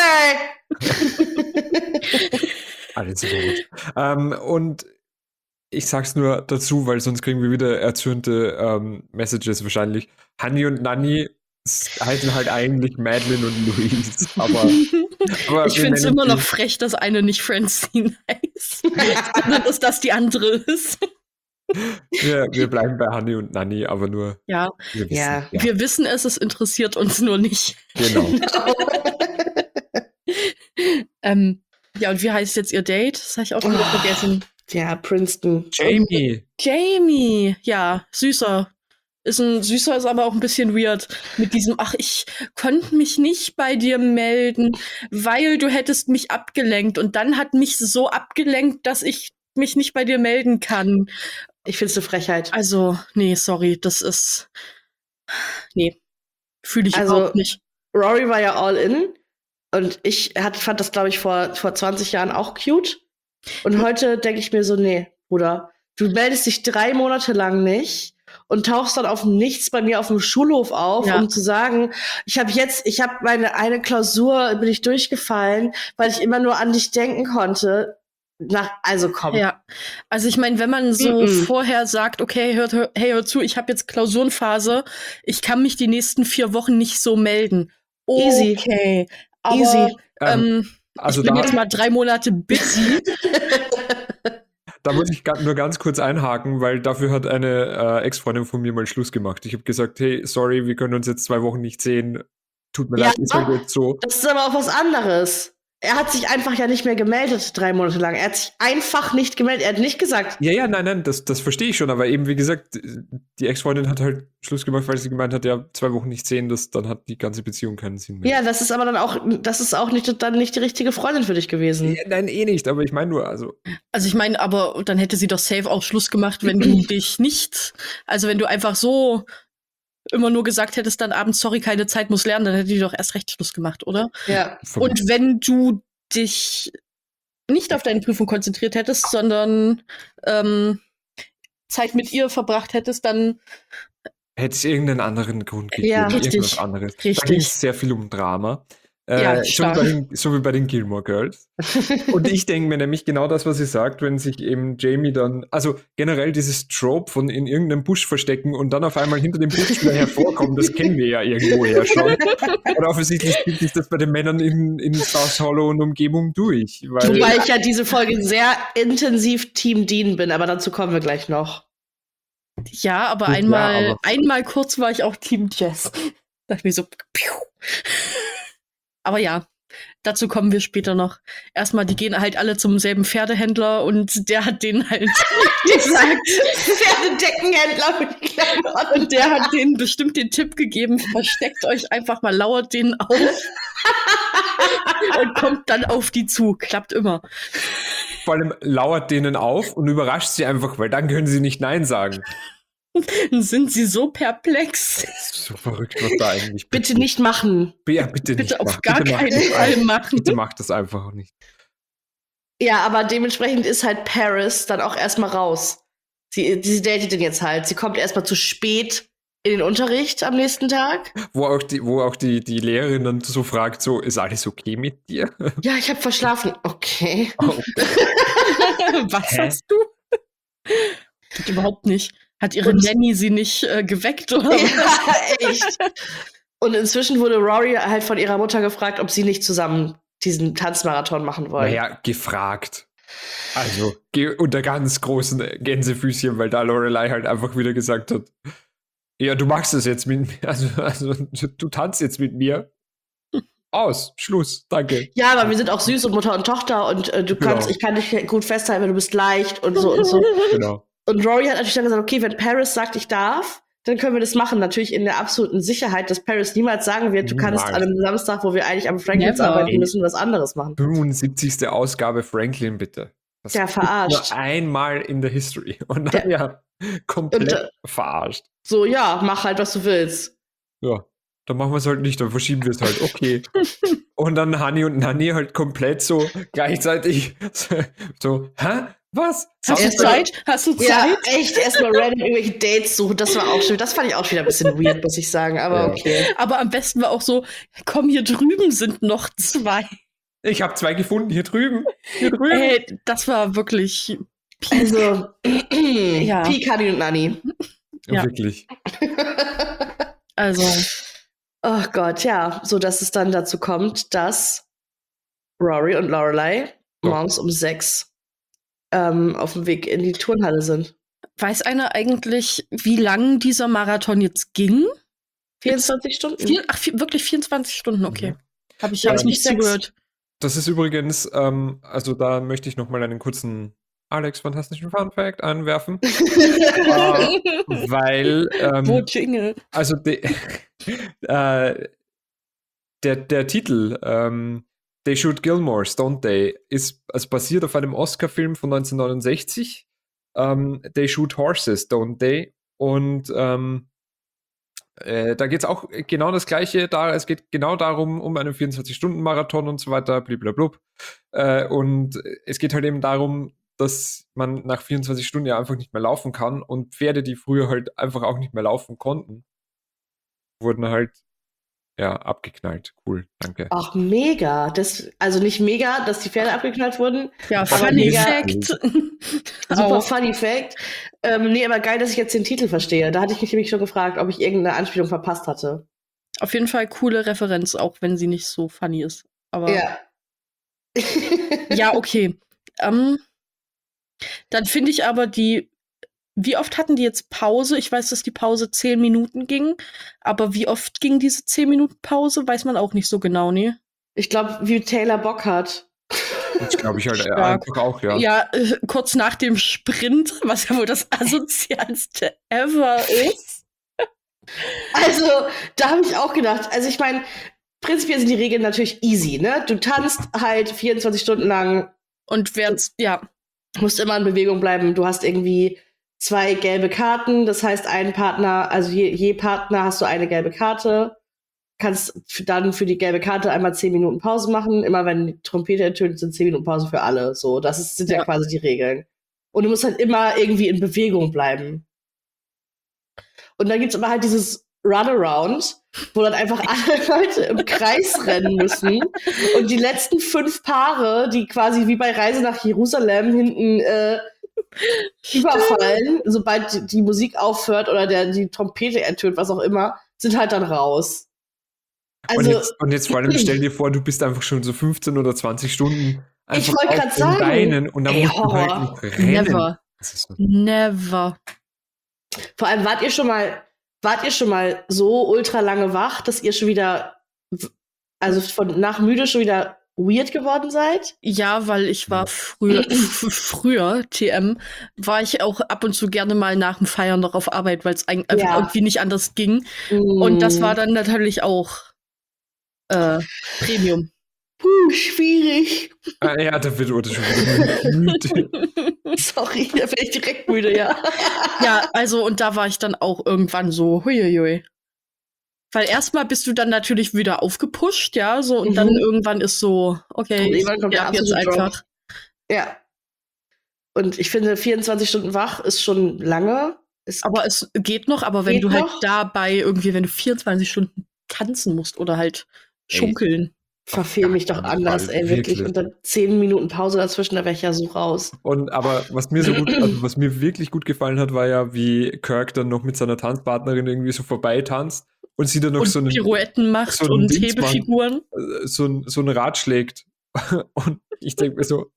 Alles so gut. Ähm, und ich sag's nur dazu, weil sonst kriegen wir wieder erzürnte ähm, Messages wahrscheinlich. Honey und Nanny heißen halt eigentlich Madeline und Louise. Aber, aber ich finde es immer noch frech, dass eine nicht Francine heißt. sondern dass das die andere ist. Ja, wir bleiben bei Honey und Nanny, aber nur. Ja. Wir wissen, ja. ja. Wir wissen es, es interessiert uns nur nicht. Genau. ähm, ja, und wie heißt jetzt ihr Date? Das habe ich auch schon wieder oh, vergessen. Ja, Princeton. Jamie. Jamie. Ja, süßer. Ist ein süßer, ist aber auch ein bisschen weird. Mit diesem, ach, ich konnte mich nicht bei dir melden, weil du hättest mich abgelenkt. Und dann hat mich so abgelenkt, dass ich mich nicht bei dir melden kann. Ich find's eine Frechheit. Also, nee, sorry, das ist, nee, fühle ich also, überhaupt nicht. Rory war ja all in. Und ich hat, fand das, glaube ich, vor, vor zwanzig Jahren auch cute. Und heute denke ich mir so, nee, Bruder, du meldest dich drei Monate lang nicht und tauchst dann auf nichts bei mir auf dem Schulhof auf, ja. um zu sagen, ich habe jetzt, ich habe meine eine Klausur, bin ich durchgefallen, weil ich immer nur an dich denken konnte. Na, also komm. Ja, also ich meine, wenn man so Mm-mm. vorher sagt, okay, hör, hör, hey, hör zu, ich habe jetzt Klausurenphase, ich kann mich die nächsten vier Wochen nicht so melden. Easy. Okay, aber Easy. Ähm, also ich bin jetzt mal drei Monate busy. Da muss ich nur ganz kurz einhaken, weil dafür hat eine äh, Ex-Freundin von mir mal Schluss gemacht. Ich habe gesagt, hey, sorry, wir können uns jetzt zwei Wochen nicht sehen. Tut mir ja, leid, ist halt jetzt so. Das ist aber auch was anderes. Er hat sich einfach ja nicht mehr gemeldet, drei Monate lang. Er hat sich einfach nicht gemeldet. Er hat nicht gesagt. Ja, ja, nein, nein, das, das verstehe ich schon. Aber eben, wie gesagt, die Ex-Freundin hat halt Schluss gemacht, weil sie gemeint hat, ja, zwei Wochen nicht sehen, das, dann hat die ganze Beziehung keinen Sinn mehr. Ja, das ist aber dann auch, das ist auch nicht, dann nicht die richtige Freundin für dich gewesen. Ja, nein, eh nicht, aber ich meine nur, also. Also ich meine, aber dann hätte sie doch safe auch Schluss gemacht, wenn du dich nicht, also wenn du einfach so immer nur gesagt hättest, dann abends, sorry, keine Zeit, muss lernen, dann hätte die doch erst recht Schluss gemacht, oder? Ja. Und wenn du dich nicht auf deine Prüfung konzentriert hättest, sondern ähm, Zeit mit ihr verbracht hättest, dann hätte es irgendeinen anderen Grund gegeben. Ja, richtig. Irgendwas anderes. Richtig. Da ging es sehr viel um Drama. Äh, ja, so, wie bei den, so wie bei den Gilmore Girls. Und ich denke mir nämlich genau das, was sie sagt, wenn sich eben Jamie dann, also generell dieses Trope von in irgendeinem Busch verstecken und dann auf einmal hinter dem Busch wieder hervorkommen, das kennen wir ja irgendwoher schon. Und offensichtlich spielt sich das bei den Männern in, in South Hollow und Umgebung durch. Weil Wobei ich ja diese Folge sehr intensiv Team Dean bin, aber dazu kommen wir gleich noch. Ja, aber Gut, einmal, ja, aber einmal kurz war ich auch Team Jess. Da dachte ich mir so, piu. Aber ja, dazu kommen wir später noch. Erstmal, die gehen halt alle zum selben Pferdehändler und der hat denen halt gesagt, Pferdedeckenhändler für die Klamotten. Und der hat denen bestimmt den Tipp gegeben, versteckt euch einfach mal, lauert denen auf und kommt dann auf die zu. Klappt immer. Vor allem lauert denen auf und überrascht sie einfach, weil dann können sie nicht Nein sagen. Dann sind sie so perplex. Das ist so verrückt, was da eigentlich Bitte passiert. Nicht machen. Ja, bitte, bitte nicht auf machen. gar bitte keinen Fall machen. Bitte macht das einfach nicht. Ja, aber dementsprechend ist halt Paris dann auch erstmal raus. Sie, sie datet den jetzt halt. Sie kommt erstmal zu spät in den Unterricht am nächsten Tag. Wo auch die, wo auch die, die Lehrerin dann so fragt, so, ist alles okay mit dir? Ja, ich habe verschlafen. Okay. Oh. Was Hä? Hast du? Überhaupt nicht. Hat ihre und Nanny sie nicht äh, geweckt, oder? Ja, echt. Und inzwischen wurde Rory halt von ihrer Mutter gefragt, ob sie nicht zusammen diesen Tanzmarathon machen wollen. Naja, gefragt. Also, unter ganz großen Gänsefüßchen, weil da Lorelei halt einfach wieder gesagt hat, ja, du machst es jetzt mit mir, also, also du tanzt jetzt mit mir. Aus, Schluss, danke. Ja, aber wir sind auch süß und Mutter und Tochter und äh, du kannst, genau. Ich kann dich gut festhalten, weil du bist leicht und so und so. Genau. Und Rory hat natürlich dann gesagt, okay, wenn Paris sagt, ich darf, dann können wir das machen. Natürlich in der absoluten Sicherheit, dass Paris niemals sagen wird, du Niemals. kannst an einem Samstag, wo wir eigentlich am Franklins Never. arbeiten müssen, was anderes machen. fünfundsiebzigste Ausgabe Franklin, bitte. Das Ja, verarscht. Nur einmal in der History. Und dann ja, komplett Und, äh, verarscht. So, ja, mach halt, was du willst. Ja, dann machen wir es halt nicht, dann verschieben wir es halt. Okay. Und dann Hani und Nani halt komplett so gleichzeitig so, so hä? Was? Hast du Erst Zeit? Hast du Zeit? Ja, echt, erstmal random irgendwelche Dates suchen, das war auch schon, das fand ich auch schon wieder ein bisschen weird, muss ich sagen, aber Ja. okay. Aber am besten war auch so, komm, hier drüben sind noch zwei. Ich habe zwei gefunden, hier drüben. Hier drüben. Ey, das war wirklich Also, Ja. Peak, Hani und Nani. ja. Wirklich. Also, Oh Gott, ja, so dass es dann dazu kommt, dass Rory und Lorelei So. morgens um sechs ähm, auf dem Weg in die Turnhalle sind. weiß einer eigentlich, wie lang dieser Marathon jetzt ging? vierundzwanzig Stunden. Vier, ach, vier, wirklich vierundzwanzig Stunden, okay. Mhm. Habe ich Ja, jetzt nicht sechs. zugehört. Das ist übrigens, ähm, also da möchte ich noch mal einen kurzen Alex fantastischen Fun Fact einwerfen, äh, weil Wo ähm, Jingle? also de, äh, der der Titel ähm, They Shoot Gilmores, Don't They, ist also basiert auf einem Oscar-Film von neunzehnhundertneunundsechzig. Ähm, They Shoot Horses, Don't They? Und ähm, äh, da geht es auch genau das Gleiche. Da, es geht genau darum, um einen vierundzwanzig-Stunden-Marathon und so weiter, bliblablub. Äh, und es geht halt eben darum, dass man nach vierundzwanzig Stunden ja einfach nicht mehr laufen kann. Und Pferde, die früher halt einfach auch nicht mehr laufen konnten, wurden halt ja abgeknallt. Cool, danke. Ach, mega. Das, also nicht mega, dass die Pferde abgeknallt wurden. Ja, Aber Funny mega- Fact. Super Auch. funny Fact. Ähm, nee, aber geil, dass ich jetzt den Titel verstehe. Da hatte ich mich nämlich schon gefragt, ob ich irgendeine Anspielung verpasst hatte. Auf jeden Fall coole Referenz, auch wenn sie nicht so funny ist. Aber Ja. ja, okay. Ähm, dann finde ich aber die, wie oft hatten die jetzt Pause? Ich weiß, dass die Pause zehn Minuten ging, aber wie oft ging diese zehn Minuten Pause, weiß man auch nicht so genau, ne? Ich glaube, wie Taylor Bock hat. Das glaube ich halt äh, Stark. einfach auch, ja. Ja, äh, kurz nach dem Sprint, was ja wohl das asozialste ever ist. Also, da habe ich auch gedacht, also ich meine, prinzipiell sind die Regeln natürlich easy, ne? Du tanzt halt vierundzwanzig Stunden lang, Und wer, ja, musst immer in Bewegung bleiben. Du hast irgendwie zwei gelbe Karten, das heißt, ein Partner, also je, je Partner hast du eine gelbe Karte. Kannst f- dann für die gelbe Karte einmal zehn Minuten Pause machen. Immer wenn die Trompete ertönt, sind zehn Minuten Pause für alle. So, das ist, sind ja. Ja. quasi die Regeln. Und du musst halt immer irgendwie in Bewegung bleiben. Und dann gibt's aber halt dieses Runaround, wo dann einfach alle Leute im Kreis rennen müssen. Und die letzten fünf Paare, die quasi wie bei Reise nach Jerusalem hinten äh, überfallen, sobald die, die Musik aufhört oder der, die Trompete ertönt, was auch immer, sind halt dann raus. und, Also, jetzt, und jetzt vor allem stell dir vor, du bist einfach schon so fünfzehn oder zwanzig Stunden einfach wollte auf grad den sagen. Beinen und dann Ey, musst du halt Horror. noch rennen. never, Das ist so. never. vor allem wart ihr schon mal, wart ihr schon mal so ultra lange wach, dass ihr schon wieder, also von nach müde schon wieder weird geworden seid? Ja, weil ich war früher, f- früher, T M, war ich auch ab und zu gerne mal nach dem Feiern noch auf Arbeit, weil es einfach Ja. irgendwie nicht anders ging. Und das war dann natürlich auch äh, Premium. Puh, schwierig. Ah, ja, da wird Urte schon wieder müde. Sorry, da bin ich direkt müde, ja. Ja, also und da war ich dann auch irgendwann so, huiuiui. Weil erstmal bist du dann natürlich wieder aufgepusht, ja, so und Mhm. dann irgendwann ist so, okay, Und ich irgendwann kommt der sterb jetzt absolute Drop. einfach. Ja. Und ich finde, vierundzwanzig Stunden wach ist schon lange. Ist Aber es geht noch, aber wenn Geht du halt noch? dabei irgendwie, wenn du vierundzwanzig Stunden tanzen musst oder halt Ey. schunkeln. verfehl mich doch keinen anders, Fall, ey, wirklich. wirklich. Und dann zehn Minuten Pause dazwischen, da wäre ich ja so raus. Und aber was mir so gut, also was mir wirklich gut gefallen hat, war ja, wie Kirk dann noch mit seiner Tanzpartnerin irgendwie so vorbei tanzt und sie dann noch Und so einen, Pirouetten macht so einen und Dings macht. Hebefiguren. äh, so, ein, so ein Rad schlägt. Und ich denke mir so,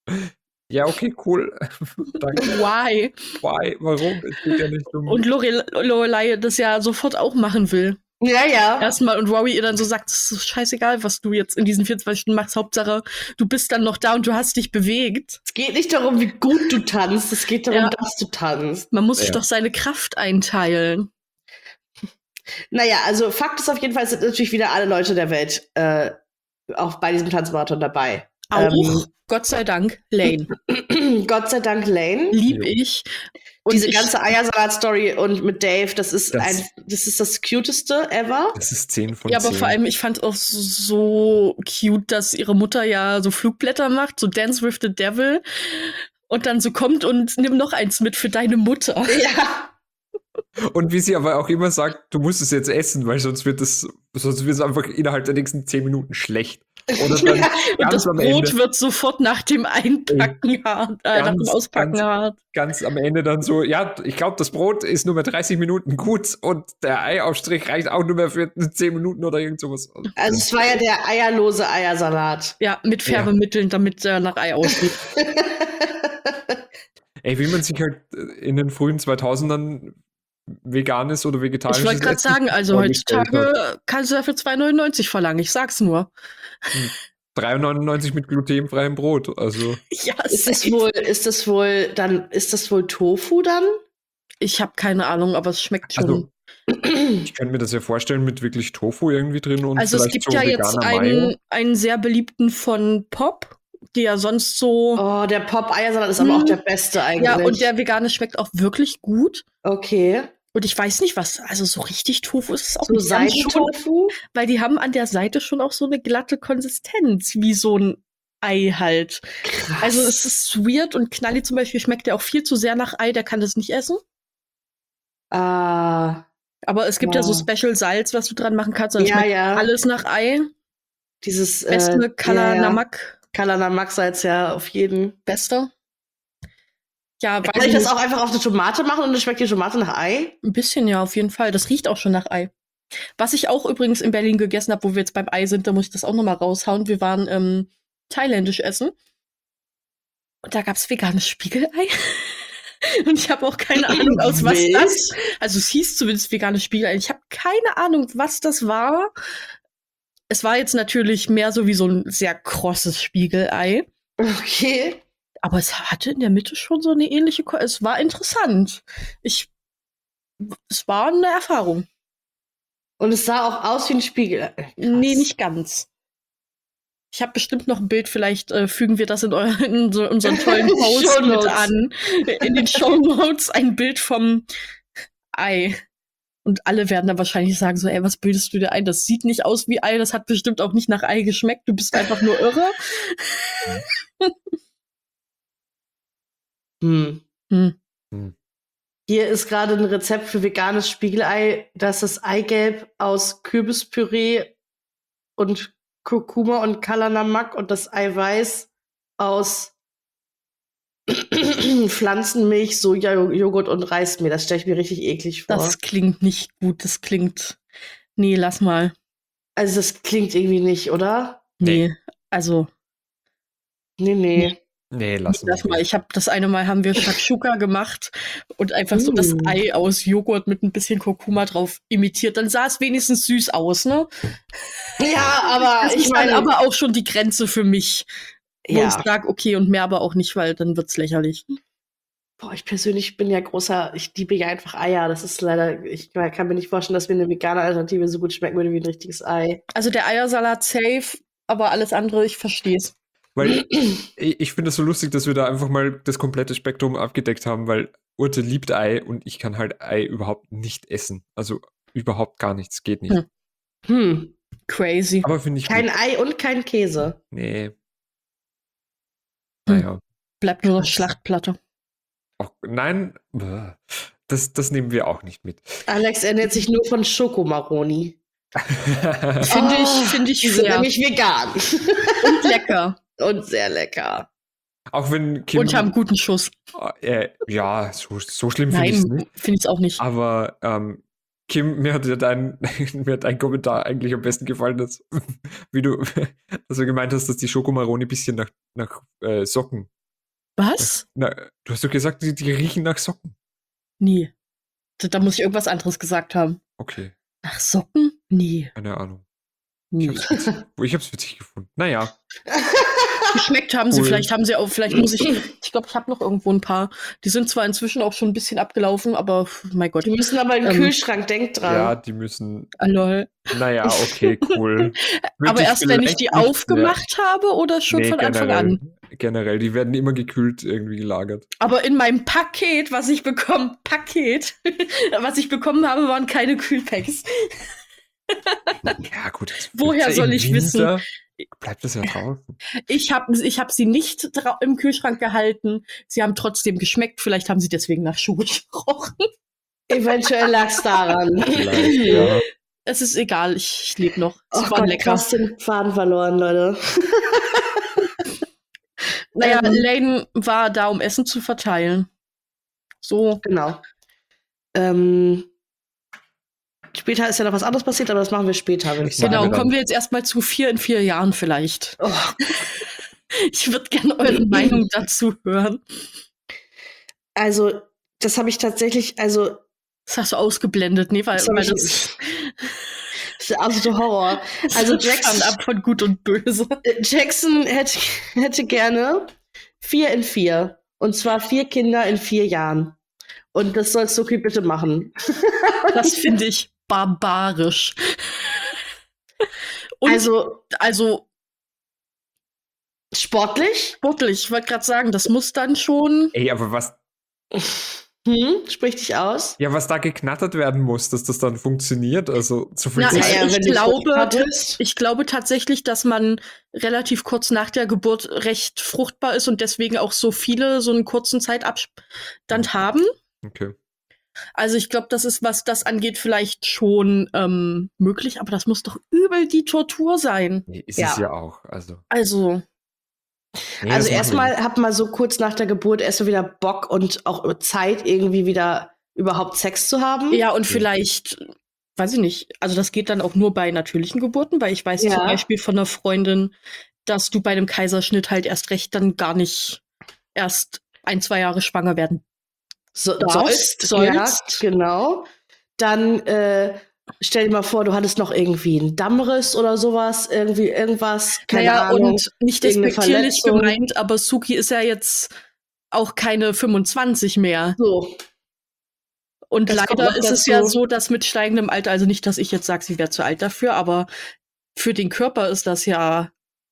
ja, okay, cool. Danke. Why? Why? Warum? Es geht ja nicht um. Und Lorel- Lorelei das ja sofort auch machen will. Ja, ja. Erstmal und Rory ihr dann so sagt, es ist scheißegal, was du jetzt in diesen vierundzwanzig Stunden machst. Hauptsache, du bist dann noch da und du hast dich bewegt. Es geht nicht darum, wie gut du tanzt, es geht darum, Ja. dass du tanzt. Man muss sich Ja. doch seine Kraft einteilen. Naja, also Fakt ist auf jeden Fall, sind natürlich wieder alle Leute der Welt äh, auch bei diesem Tanzmarathon dabei. Auch, ähm, Gott sei Dank, Lane. Gott sei Dank Lane. Lieb ich. Und diese ich, ganze Eiersalat-Story und mit Dave, das ist das, ein, das ist das Cuteste ever. Das ist zehn von zehn. Ja, zehn. aber vor allem, ich fand auch so cute, dass ihre Mutter ja so Flugblätter macht, so Dance with the Devil. Und dann so kommt und nimm noch eins mit für deine Mutter. Ja. Und wie sie aber auch immer sagt, du musst es jetzt essen, weil sonst wird es, sonst wird es einfach innerhalb der nächsten zehn Minuten schlecht. Oder dann ja, und das am Brot Ende, wird sofort nach dem Einpacken hart, äh, ganz, nach dem Auspacken ganz, hart. Ganz am Ende dann so, ja, ich glaube, das Brot ist nur mehr dreißig Minuten gut und der Eiaufstrich reicht auch nur mehr für zehn Minuten oder irgend sowas. Also es war ja der eierlose Eiersalat. Ja, mit Färbemitteln, ja. damit er nach Ei aussieht. Ey, wie man sich halt in den frühen zweitausendern veganes oder vegetarisches Ich wollte gerade sagen, also heutzutage hat. kannst du dafür zwei neunundneunzig verlangen, ich sag's nur. drei neunundneunzig mit glutenfreiem Brot, also. Ja, ist das wohl, ist das wohl, dann, ist das wohl Tofu dann? Ich habe keine Ahnung, aber es schmeckt schon. Also, ich könnte mir das ja vorstellen mit wirklich Tofu irgendwie drin und also vielleicht es gibt so ja jetzt einen, einen sehr beliebten von Pop, die ja sonst so. Oh, der Pop-Eiersalat ist aber auch der beste eigentlich. Ja, und der vegane schmeckt auch wirklich gut. Okay. Und ich weiß nicht, was, also so richtig Tofu ist es auch so nicht. Seitentofu? Weil die haben an der Seite schon auch so eine glatte Konsistenz, wie so ein Ei halt. Krass. Also es ist weird und Knalli zum Beispiel schmeckt ja auch viel zu sehr nach Ei, der kann das nicht essen. Ah. Uh, Aber es gibt ja. ja so Special Salz, was du dran machen kannst, dann ja, schmeckt ja. alles nach Ei. Dieses Beste äh, Kala ja, Namak. Kala Namak Salz, ja, auf jeden. Beste. Ja, weiß Kann ich das nicht. Auch einfach auf eine Tomate machen und dann schmeckt die Tomate nach Ei? Ein bisschen, ja, auf jeden Fall. Das riecht auch schon nach Ei. Was ich auch übrigens in Berlin gegessen habe, wo wir jetzt beim Ei sind, da muss ich das auch nochmal raushauen. Wir waren ähm, thailändisch essen. Und da gab's veganes Spiegelei. Und ich habe auch keine Ahnung, aus was das. Also es hieß zumindest veganes Spiegelei. Ich habe keine Ahnung, was das war. Es war jetzt natürlich mehr so wie so ein sehr krosses Spiegelei. Okay. Aber es hatte in der Mitte schon so eine ähnliche Ko- Es war interessant. Ich. Es war eine Erfahrung. Und es sah auch aus wie ein Spiegelei. Krass. Nee, nicht ganz. Ich habe bestimmt noch ein Bild, vielleicht äh, fügen wir das in, euer, in so, unseren tollen Post mit an. In den Shownotes ein Bild vom Ei. Und alle werden dann wahrscheinlich sagen so, ey, was bildest du dir ein? Das sieht nicht aus wie Ei, das hat bestimmt auch nicht nach Ei geschmeckt, du bist einfach nur irre. hm. Hm. Hm. Hier ist gerade ein Rezept für veganes Spiegelei, das das Eigelb aus Kürbispüree und Kurkuma und Kala Namak und das Eiweiß aus Pflanzenmilch, Soja, Joghurt und Reismehl. Das stelle ich mir richtig eklig vor. Das klingt nicht gut. Das klingt. Nee, lass mal. Also, das klingt irgendwie nicht, oder? Nee. nee. Also. Nee, nee. Nee, lass, lass mal. Ich habe das eine Mal haben wir Shakshuka gemacht und einfach uh. so das Ei aus Joghurt mit ein bisschen Kurkuma drauf imitiert. Dann sah es wenigstens süß aus, ne? Ja, aber das ich meine, aber auch schon die Grenze für mich. Wo ja. ich sage, okay, und mehr aber auch nicht, weil dann wird's lächerlich. Boah, ich persönlich bin ja großer, ich liebe ja einfach Eier. Das ist leider, ich kann mir nicht vorstellen, dass mir eine vegane Alternative so gut schmecken würde wie ein richtiges Ei. Also der Eiersalat safe, aber alles andere, ich verstehe es. Weil ich, ich finde es so lustig, dass wir da einfach mal das komplette Spektrum abgedeckt haben, weil Urte liebt Ei und ich kann halt Ei überhaupt nicht essen. Also überhaupt gar nichts, geht nicht. Hm. hm. Crazy. Aber finde ich Kein gut. Ei und kein Käse. Nee. Hm. Naja. Bleibt nur noch Schlachtplatte. Oh, nein, das, das nehmen wir auch nicht mit. Alex ernährt sich nur von Schokomaroni. Finde ich, oh, finde ich die sind nämlich vegan. Und lecker. Und sehr lecker. Auch wenn Kim... Und haben guten Schuss. Äh, ja, so, so schlimm finde ich es nicht. finde ich es auch nicht. Aber ähm, Kim, mir hat ja dein, mir hat dein Kommentar eigentlich am besten gefallen, dass, wie du, dass du gemeint hast, dass die Schokomaroni ein bisschen nach, nach äh, Socken... Was? Na, du hast doch gesagt, die, die riechen nach Socken. Nee. Da, da muss ich irgendwas anderes gesagt haben. Okay. Nach Socken? Nee. Keine Ahnung. Nee. Ich hab's witzig, ich hab's witzig gefunden. Naja. Geschmeckt haben sie, cool. vielleicht haben sie auch, vielleicht muss ich, ich glaube, ich habe noch irgendwo ein paar. Die sind zwar inzwischen auch schon ein bisschen abgelaufen, aber mein Gott. Die müssen aber in den ähm, Kühlschrank, denkt dran. Ja, die müssen. Ah, lol. Naja, okay, cool. Aber erst, wenn ich die nicht, aufgemacht ja. habe oder schon nee, von Anfang generell, an? Generell, die werden immer gekühlt irgendwie gelagert. Aber in meinem Paket, was ich bekommen, Paket, was ich bekommen habe, waren keine Kühlpacks. Ja, gut. Woher soll ich Winter wissen? Bleibt das ja draußen. Ich habe ich hab sie nicht im Kühlschrank gehalten. Sie haben trotzdem geschmeckt. Vielleicht haben sie deswegen nach Schuhe gerochen. Eventuell lag es daran. Vielleicht, ja. Es ist egal, ich, ich lebe noch. Sie waren lecker. Du hast den Faden verloren, Leute. Naja, ähm, Lane war da, um Essen zu verteilen. So. Genau. Ähm, später ist ja noch was anderes passiert, aber das machen wir später. Würde ich sagen. Genau, kommen wir jetzt erstmal zu vier in vier Jahren vielleicht. Oh. Ich würde gerne eure Meinung dazu hören. Also, das habe ich tatsächlich, also. Das hast du ausgeblendet, nee, weil, das weil das, das das ist absoluter Horror. Also Jackson ab von Gut und Böse. Jackson hätte, hätte gerne vier in vier. Und zwar vier Kinder in vier Jahren. Und das soll Suki bitte machen. Das finde ich barbarisch. Und also, also sportlich? Sportlich, ich wollte gerade sagen, das muss dann schon. Ey, aber was. Hm, sprich dich aus. Ja, was da geknattert werden muss, dass das dann funktioniert, also zu viel ja, Zeit. Ja, ich, glaube, ich glaube tatsächlich, dass man relativ kurz nach der Geburt recht fruchtbar ist und deswegen auch so viele so einen kurzen Zeitabstand haben. Okay. Also ich glaube, das ist, was das angeht, vielleicht schon ähm, möglich, aber das muss doch übel die Tortur sein. Nee, ist ja. es ja auch. Also. Also. Nee, also erstmal hab mal so kurz nach der Geburt erst so wieder Bock und auch Zeit, irgendwie wieder überhaupt Sex zu haben. Ja, und vielleicht, weiß ich nicht, also das geht dann auch nur bei natürlichen Geburten, weil ich weiß ja. zum Beispiel von einer Freundin, dass du bei einem Kaiserschnitt halt erst recht dann gar nicht erst ein, zwei Jahre schwanger werden so, sollst. sollst. Ja, genau. Dann äh, stell dir mal vor, du hattest noch irgendwie einen Dammriss oder sowas, irgendwie irgendwas, keine naja, Ahnung. Und nicht despektierlich gemeint, aber Suki ist ja jetzt auch keine fünfundzwanzig mehr. So. Und das leider ist es ja so, dass mit steigendem Alter, also nicht, dass ich jetzt sage, sie wäre zu alt dafür, aber für den Körper ist das ja,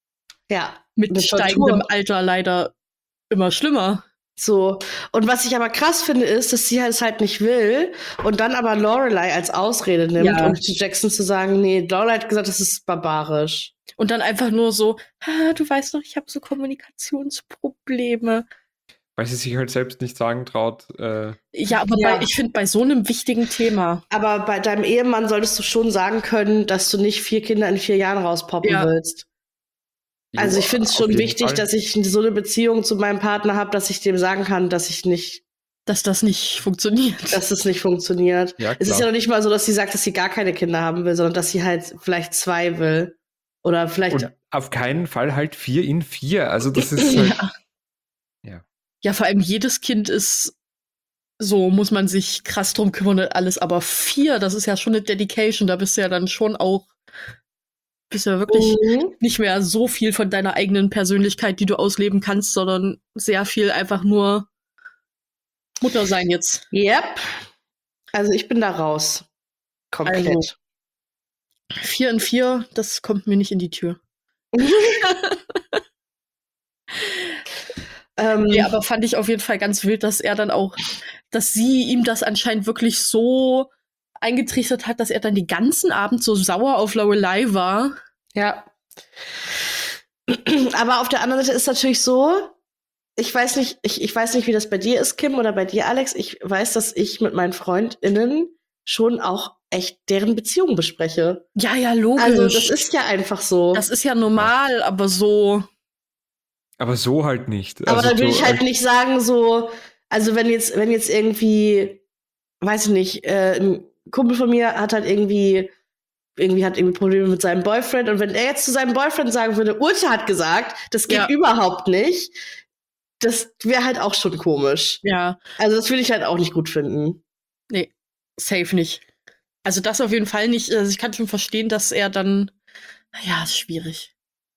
ja mit steigendem Alter leider immer schlimmer. So, und was ich aber krass finde, ist, dass sie es halt nicht will und dann aber Lorelei als Ausrede nimmt, ja. um zu Jackson zu sagen, nee, Lorelei hat gesagt, das ist barbarisch. Und dann einfach nur so, ah, du weißt doch, ich habe so Kommunikationsprobleme. Weil sie sich halt selbst nicht sagen traut. Äh ja, aber ja. Bei, ich finde, bei so einem wichtigen Thema. Aber bei deinem Ehemann solltest du schon sagen können, dass du nicht vier Kinder in vier Jahren rauspoppen ja. willst. Also ich finde es schon wichtig, Fall. dass ich so eine Beziehung zu meinem Partner habe, dass ich dem sagen kann, dass ich nicht, dass das nicht funktioniert. Dass das nicht funktioniert. Ja, es ist ja noch nicht mal so, dass sie sagt, dass sie gar keine Kinder haben will, sondern dass sie halt vielleicht zwei will. Oder vielleicht. Und auf keinen Fall halt vier in vier. Also das ist halt, ja. ja. Ja, vor allem jedes Kind ist so, muss man sich krass drum kümmern und alles. Aber vier, das ist ja schon eine Dedication. Da bist du ja dann schon auch bist du ja wirklich mhm. nicht mehr so viel von deiner eigenen Persönlichkeit, die du ausleben kannst, sondern sehr viel einfach nur Mutter sein jetzt. Yep. Also ich bin da raus. Komplett. Also, vier in vier, das kommt mir nicht in die Tür. ähm, ja, aber fand ich auf jeden Fall ganz wild, dass er dann auch, dass sie ihm das anscheinend wirklich so eingetrichtert hat, dass er dann den ganzen Abend so sauer auf Lorelei war. Ja. Aber auf der anderen Seite ist natürlich so, ich weiß nicht, ich, ich weiß nicht, wie das bei dir ist, Kim, oder bei dir, Alex. Ich weiß, dass ich mit meinen FreundInnen schon auch echt deren Beziehung bespreche. Ja, ja, logisch. Also das ist ja einfach so. Das ist ja normal, aber so. Aber so halt nicht. Aber also dann würde so, ich halt nicht sagen, so, also wenn jetzt, wenn jetzt irgendwie, weiß ich nicht, äh, ein Kumpel von mir hat halt irgendwie, irgendwie hat irgendwie Probleme mit seinem Boyfriend und wenn er jetzt zu seinem Boyfriend sagen würde, Urte hat gesagt, das geht ja. überhaupt nicht, das wäre halt auch schon komisch. Ja. Also das würde ich halt auch nicht gut finden. Nee, safe nicht. Also das auf jeden Fall nicht. Also ich kann schon verstehen, dass er dann, naja, ist schwierig.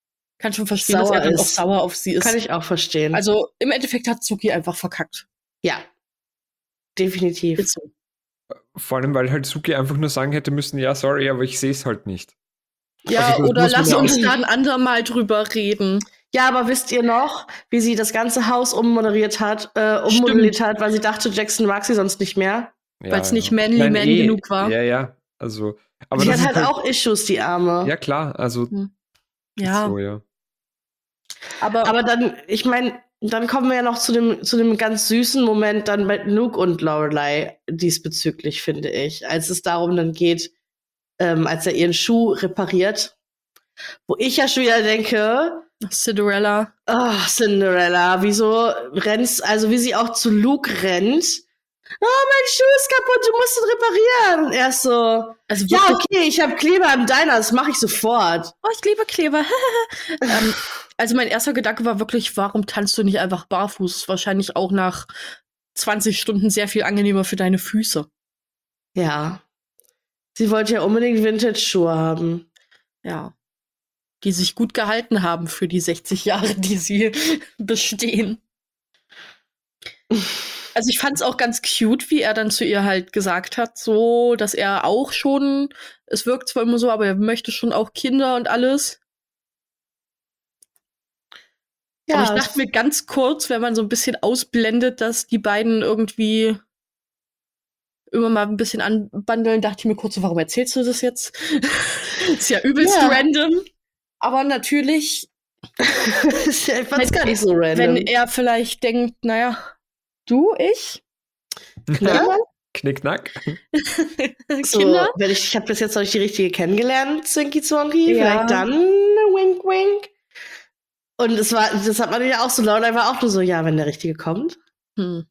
kann schon verstehen, sauer dass er dann ist. auch sauer auf sie ist. Kann ich auch verstehen. Also im Endeffekt hat Suki einfach verkackt. Ja, definitiv. Ist so. Vor allem, weil halt Suki einfach nur sagen hätte müssen, ja, sorry, aber ich sehe es halt nicht. Ja, Also, oder lass ja uns da ein andermal drüber reden. Ja, aber wisst ihr noch, wie sie das ganze Haus ummoderiert hat, äh, ummodelliert hat, weil sie dachte, Jackson mag sie sonst nicht mehr? Ja, weil es nicht ja. manly Nein, man eh, genug war. Ja, ja, also. Aber die das hat ist halt auch Issues, die Arme. Ja, klar, also. Hm. Ja. So, ja. Aber, aber dann, ich meine, dann kommen wir ja noch zu dem, zu dem ganz süßen Moment dann mit Nuke und Lorelei diesbezüglich, finde ich. Als es darum dann geht, ähm, als er ihren Schuh repariert, wo ich ja schon wieder denke, Cinderella. Oh, Cinderella, wieso rennst, also wie sie auch zu Luke rennt. Oh, mein Schuh ist kaputt, du musst ihn reparieren. Und er ist so, also ja, okay, ich habe Kleber im Diner, das mache ich sofort. Oh, ich liebe Kleber. ähm, also mein erster Gedanke war wirklich, warum tanzt du nicht einfach barfuß? Wahrscheinlich auch nach zwanzig Stunden sehr viel angenehmer für deine Füße. Ja. Sie wollte ja unbedingt Vintage-Schuhe haben. Ja. Die sich gut gehalten haben für die sechzig Jahre, die sie bestehen. Also ich fand es auch ganz cute, wie er dann zu ihr halt gesagt hat, so, dass er auch schon, es wirkt zwar immer so, aber er möchte schon auch Kinder und alles. Ja, aber ich dachte mir ganz kurz, wenn man so ein bisschen ausblendet, dass die beiden irgendwie immer mal ein bisschen anbandeln, dachte ich mir kurz, warum erzählst du das jetzt? Ist ja übelst ja. random. Aber natürlich ich fand's gar nicht so random. Wenn er vielleicht denkt, naja, du, ich? Knack? Knickknack. So, wenn ich, ich habe bis jetzt noch nicht die richtige kennengelernt, Zwinky Zwonky. Ja. Vielleicht dann Wink Wink. Und es war, das hat man ja auch so laut, war auch nur so, ja, wenn der Richtige kommt. Hm.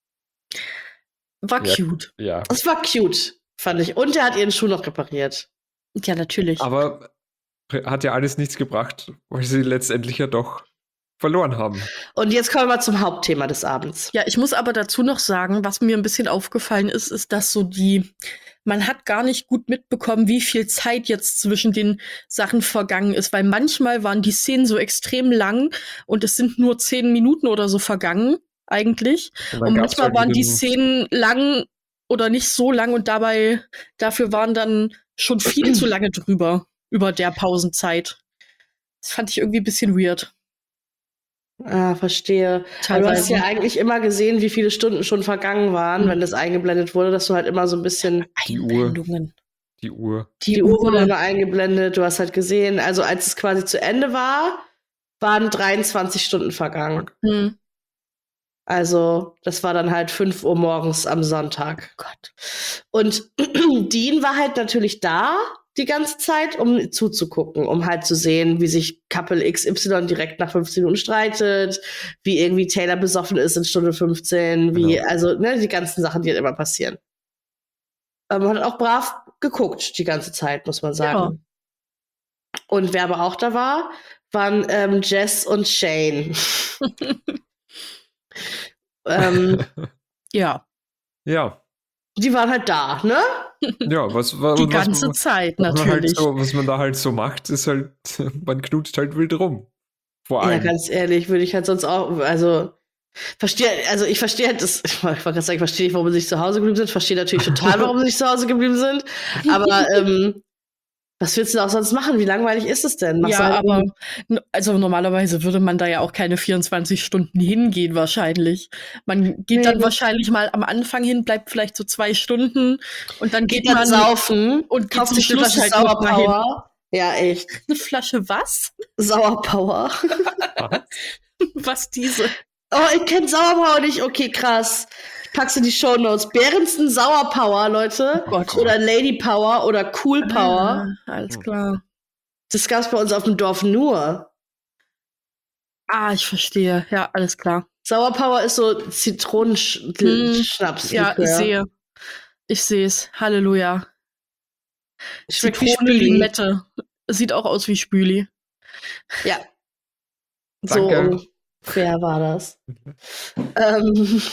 War ja, cute. Ja. Es war cute, fand ich. Und er hat ihren Schuh noch repariert. Ja, natürlich. Aber hat ja alles nichts gebracht, weil sie letztendlich ja doch verloren haben. Und jetzt kommen wir mal zum Hauptthema des Abends. Ja, ich muss aber dazu noch sagen, was mir ein bisschen aufgefallen ist, ist, dass so die, man hat gar nicht gut mitbekommen, wie viel Zeit jetzt zwischen den Sachen vergangen ist, weil manchmal waren die Szenen so extrem lang und es sind nur zehn Minuten oder so vergangen, eigentlich. Und, und manchmal halt waren die Szenen lang oder nicht so lang und dabei, dafür waren dann schon viel zu lange drüber, über der Pausenzeit. Das fand ich irgendwie ein bisschen weird. Ah, verstehe. Aber du hast ja eigentlich immer gesehen, wie viele Stunden schon vergangen waren, mhm. wenn das eingeblendet wurde, dass du halt immer so ein bisschen die Uhr. Die Uhr. Die, die Uhr wurde immer eingeblendet, du hast halt gesehen, also als es quasi zu Ende war, waren dreiundzwanzig Stunden vergangen. Mhm. Also, das war dann halt fünf Uhr morgens am Sonntag. Oh Gott. Und Dean war halt natürlich da die ganze Zeit, um zuzugucken, um halt zu sehen, wie sich Couple X Y direkt nach fünfzehn Minuten streitet, wie irgendwie Taylor besoffen ist in Stunde fünfzehn, wie, genau. also, ne, die ganzen Sachen, die halt immer passieren. Man hat auch brav geguckt die ganze Zeit, muss man sagen. Ja. Und wer aber auch da war, waren ähm, Jess und Shane. ähm, ja. Ja. Die waren halt da, ne? Ja, was, was die ganze was, Zeit was natürlich. Man halt so, was man da halt so macht, ist halt, man knutscht halt wild rum. Vor allem. Ja, ganz ehrlich, würde ich halt sonst auch, also verstehe, also ich verstehe halt das, ich wollte gerade sagen, ich verstehe nicht, warum sie nicht zu Hause geblieben sind, ich verstehe natürlich total, warum sie nicht zu Hause geblieben sind, aber ähm, was willst du da auch sonst machen? Wie langweilig ist es denn? Machst ja, halt aber also normalerweise würde man da ja auch keine vierundzwanzig Stunden hingehen wahrscheinlich. Man geht nee, dann wahrscheinlich mal am Anfang hin, bleibt vielleicht so zwei Stunden und dann geht, geht man saufen und kauft eine Flasche halt Sauerpower. Ja, echt. Eine Flasche was? Sauerpower. Was diese? Oh, ich kenn Sauerpower nicht. Okay, krass. Packst du in die Shownotes. Behrensen Sauerpower, Leute. Oh Gott. Oder Lady Power oder Cool Power. Ah, alles klar. Das gab's bei uns auf dem Dorf nur. Ah, ich verstehe. Ja, alles klar. Sauerpower ist so Zitronenschnaps. Hm, ja, ich sehe. Ich sehe es. Halleluja. Schmeckt wie Spüli. Limette. Sieht auch aus wie Spüli. Ja. Danke. So ungefähr war das. ähm.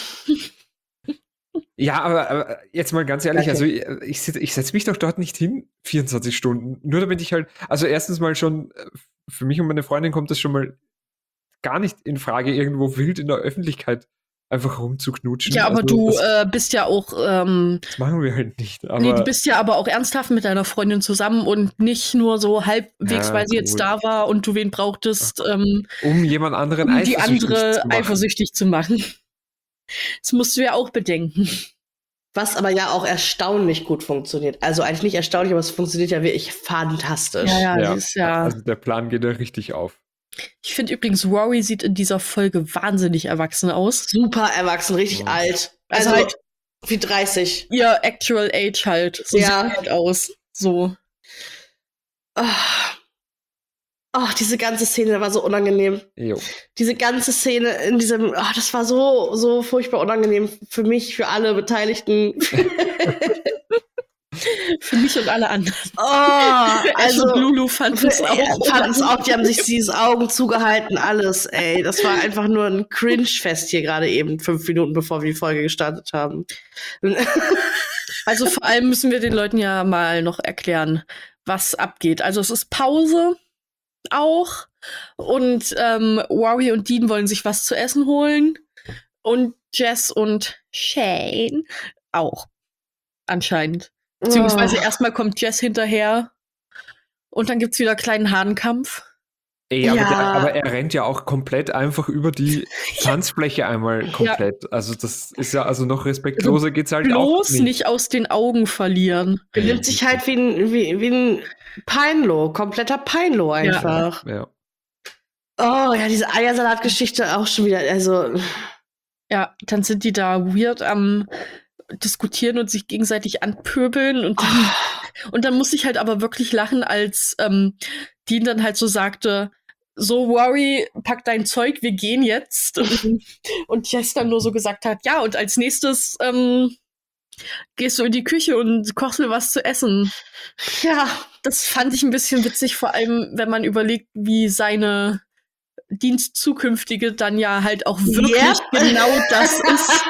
Ja, aber, aber jetzt mal ganz ehrlich, okay. also ich, ich setze mich doch dort nicht hin, vierundzwanzig Stunden. Nur damit ich halt, also erstens mal schon für mich und meine Freundin kommt das schon mal gar nicht in Frage, irgendwo wild in der Öffentlichkeit einfach rumzuknutschen. Ja, aber also, du das, äh, bist ja auch ähm, das machen wir halt nicht. Aber nee, du bist ja aber auch ernsthaft mit deiner Freundin zusammen und nicht nur so halbwegs, Ja, weil sie jetzt gut. da war und du wen brauchtest, ähm, um jemand anderen um die eifersüchtig andere zu machen. eifersüchtig zu machen. Das musst du ja auch bedenken. Was aber ja auch erstaunlich gut funktioniert. Also eigentlich nicht erstaunlich, aber es funktioniert ja wirklich fantastisch. Ja, ja, Ja, das ist ja. also der Plan geht ja richtig auf. Ich finde übrigens, Rory sieht in dieser Folge wahnsinnig erwachsen aus. Super erwachsen, richtig Oh. alt. Also Also halt- wie dreißig. Ihr Actual Age halt. So Ja. sieht halt aus. So. Ach, oh, diese ganze Szene war so unangenehm. Jo. Diese ganze Szene in diesem, ach, das war so, so furchtbar unangenehm für mich, für alle Beteiligten. Für mich und alle anderen. Oh, Also also Lulu fand es auch. fand es auch, die haben sich diese Augen zugehalten, alles, ey. Das war einfach nur ein Cringe-Fest hier gerade eben, fünf Minuten bevor wir die Folge gestartet haben. Also vor allem müssen wir den Leuten ja mal noch erklären, was abgeht. Also es ist Pause auch und ähm, Rory und Dean wollen sich was zu essen holen und Jess und Shane auch anscheinend. Beziehungsweise Oh. erstmal kommt Jess hinterher und dann gibt's wieder einen kleinen Hahnkampf. Ey, aber, Ja. der, aber er rennt ja auch komplett einfach über die Tanzfläche einmal komplett. Also das ist ja, also noch respektloser geht's halt auch Bloß nicht. nicht aus den Augen verlieren. Benimmt sich halt wie ein, wie, wie ein Peinlo, kompletter Peinlo einfach. Ja. Oh ja, diese Eiersalat-Geschichte auch schon wieder, also Ja, dann sind die da weird am diskutieren und sich gegenseitig anpöbeln und dann, und dann muss ich halt aber wirklich lachen, als ähm, Dean dann halt so sagte, so Rory, pack dein Zeug, wir gehen jetzt. Und, und Jess dann nur so gesagt hat, ja, und als nächstes ähm, gehst du in die Küche und kochst mir was zu essen. ja, Das fand ich ein bisschen witzig, vor allem, wenn man überlegt, wie seine Dienstzukünftige dann ja halt auch wirklich Yep. genau das ist.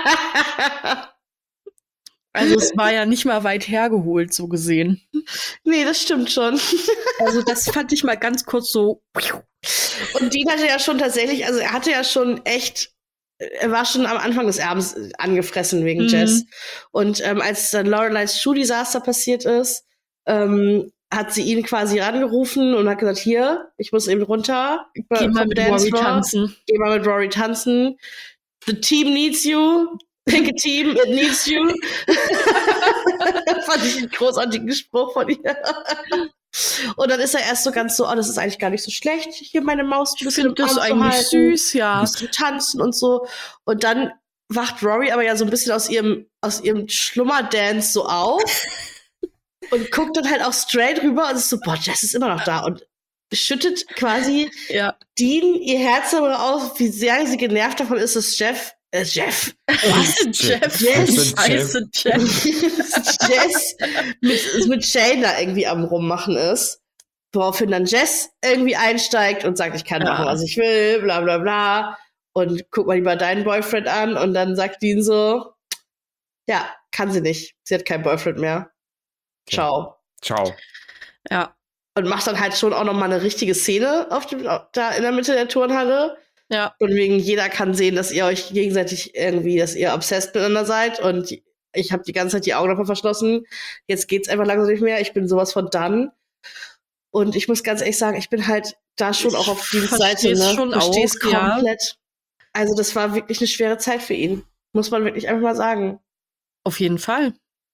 Also es war ja nicht mal weit hergeholt, so gesehen. Nee, das stimmt schon. Also das fand ich mal ganz kurz so. Und Dean hatte ja schon tatsächlich, also er hatte ja schon echt, er war schon am Anfang des Abends angefressen wegen Mhm. Jess. Und ähm, als dann Loreleis Schuh-Desaster passiert ist, ähm, hat sie ihn quasi rangerufen und hat gesagt, hier, ich muss eben runter. Geh mal mit Rory tanzen. Geh mal mit Rory tanzen. The team needs you. Pick a team, it needs you. Fand ich einen großartigen Spruch von ihr. Und dann ist er erst so ganz so, oh, das ist eigentlich gar nicht so schlecht, hier meine Maus ein Ich bisschen finde im das Arm zu eigentlich halten, süß, ja. ein bisschen tanzen und so. Und dann wacht Rory aber ja so ein bisschen aus ihrem, aus ihrem Schlummerdance so auf und guckt dann halt auch straight rüber und ist so, boah, Jess ist immer noch da und schüttet quasi Ja. Dean ihr Herz darüber aus, wie sehr sie genervt davon ist, dass Jeff, äh, Jeff, Was? Jeff? Yes. Scheiße, Jeff. Jess mit, mit Shane da irgendwie am Rummachen ist. Woraufhin dann Jess irgendwie einsteigt und sagt, ich kann Ja. machen, was ich will, bla bla bla. Und guck mal lieber deinen Boyfriend an. Und dann sagt Dean so, ja, kann sie nicht. Sie hat keinen Boyfriend mehr. Ciao. Ciao. Ja. Und macht dann halt schon auch noch mal eine richtige Szene auf dem, da in der Mitte der Turnhalle. Ja. Und wegen jeder kann sehen, dass ihr euch gegenseitig irgendwie, dass ihr obsessed miteinander seid. Und ich habe die ganze Zeit die Augen davon verschlossen. Jetzt geht's einfach langsam nicht mehr. Ich bin sowas von done. Und ich muss ganz ehrlich sagen, ich bin halt da schon auch auf die Seite. versteh's Ne? schon Versteh's auch, ja. komplett. Also das war wirklich eine schwere Zeit für ihn. Muss man wirklich einfach mal sagen. Auf jeden Fall.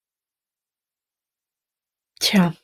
Tja.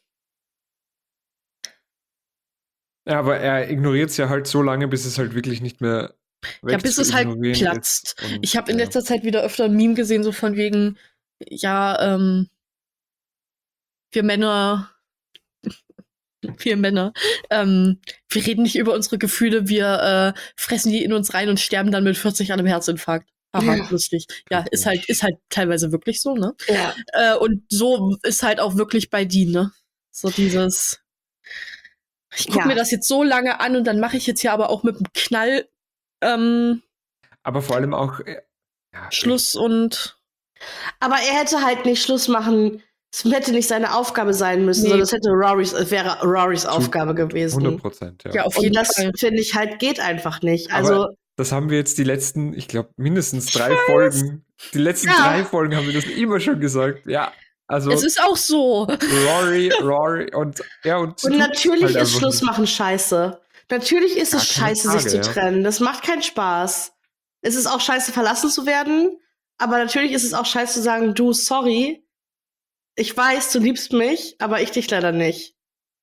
Ja, aber er ignoriert es ja halt so lange, bis es halt wirklich nicht mehr Ja, bis es halt wegzuignorieren platzt. ist. Und, Ich habe in ja. letzter Zeit wieder öfter ein Meme gesehen, so von wegen, ja, ähm, wir Männer, wir Männer, ähm, wir reden nicht über unsere Gefühle, wir äh, fressen die in uns rein und sterben dann mit vierzig an einem Herzinfarkt. Aha, Ja. lustig. Ja, ist halt, ist halt teilweise wirklich so, ne? Ja. Äh, und so ist halt auch wirklich bei Dean, ne? So dieses, ich gucke Ja. mir das jetzt so lange an und dann mache ich jetzt hier aber auch mit dem Knall ähm, Aber vor allem auch äh, ja, Schluss und Aber er hätte halt nicht Schluss machen Es hätte nicht seine Aufgabe sein müssen, nee. sondern es hätte Rorys, es wäre Rorys Aufgabe gewesen. hundert Prozent, ja. Ja, auf jeden Und das, Fall. finde ich halt, geht einfach nicht. Also, aber das haben wir jetzt die letzten, ich glaube, mindestens drei Scheiß. Folgen. Die letzten ja. drei Folgen haben wir das immer schon gesagt. Ja, also. Es ist auch so. Rory, Rory und, ja, und. Und natürlich halt ist Schluss machen scheiße. Natürlich ist es scheiße, Frage, sich zu trennen. Das macht keinen Spaß. Es ist auch scheiße, verlassen zu werden. Aber natürlich ist es auch scheiße zu sagen, du, sorry. Ich weiß, du liebst mich, aber ich dich leider nicht.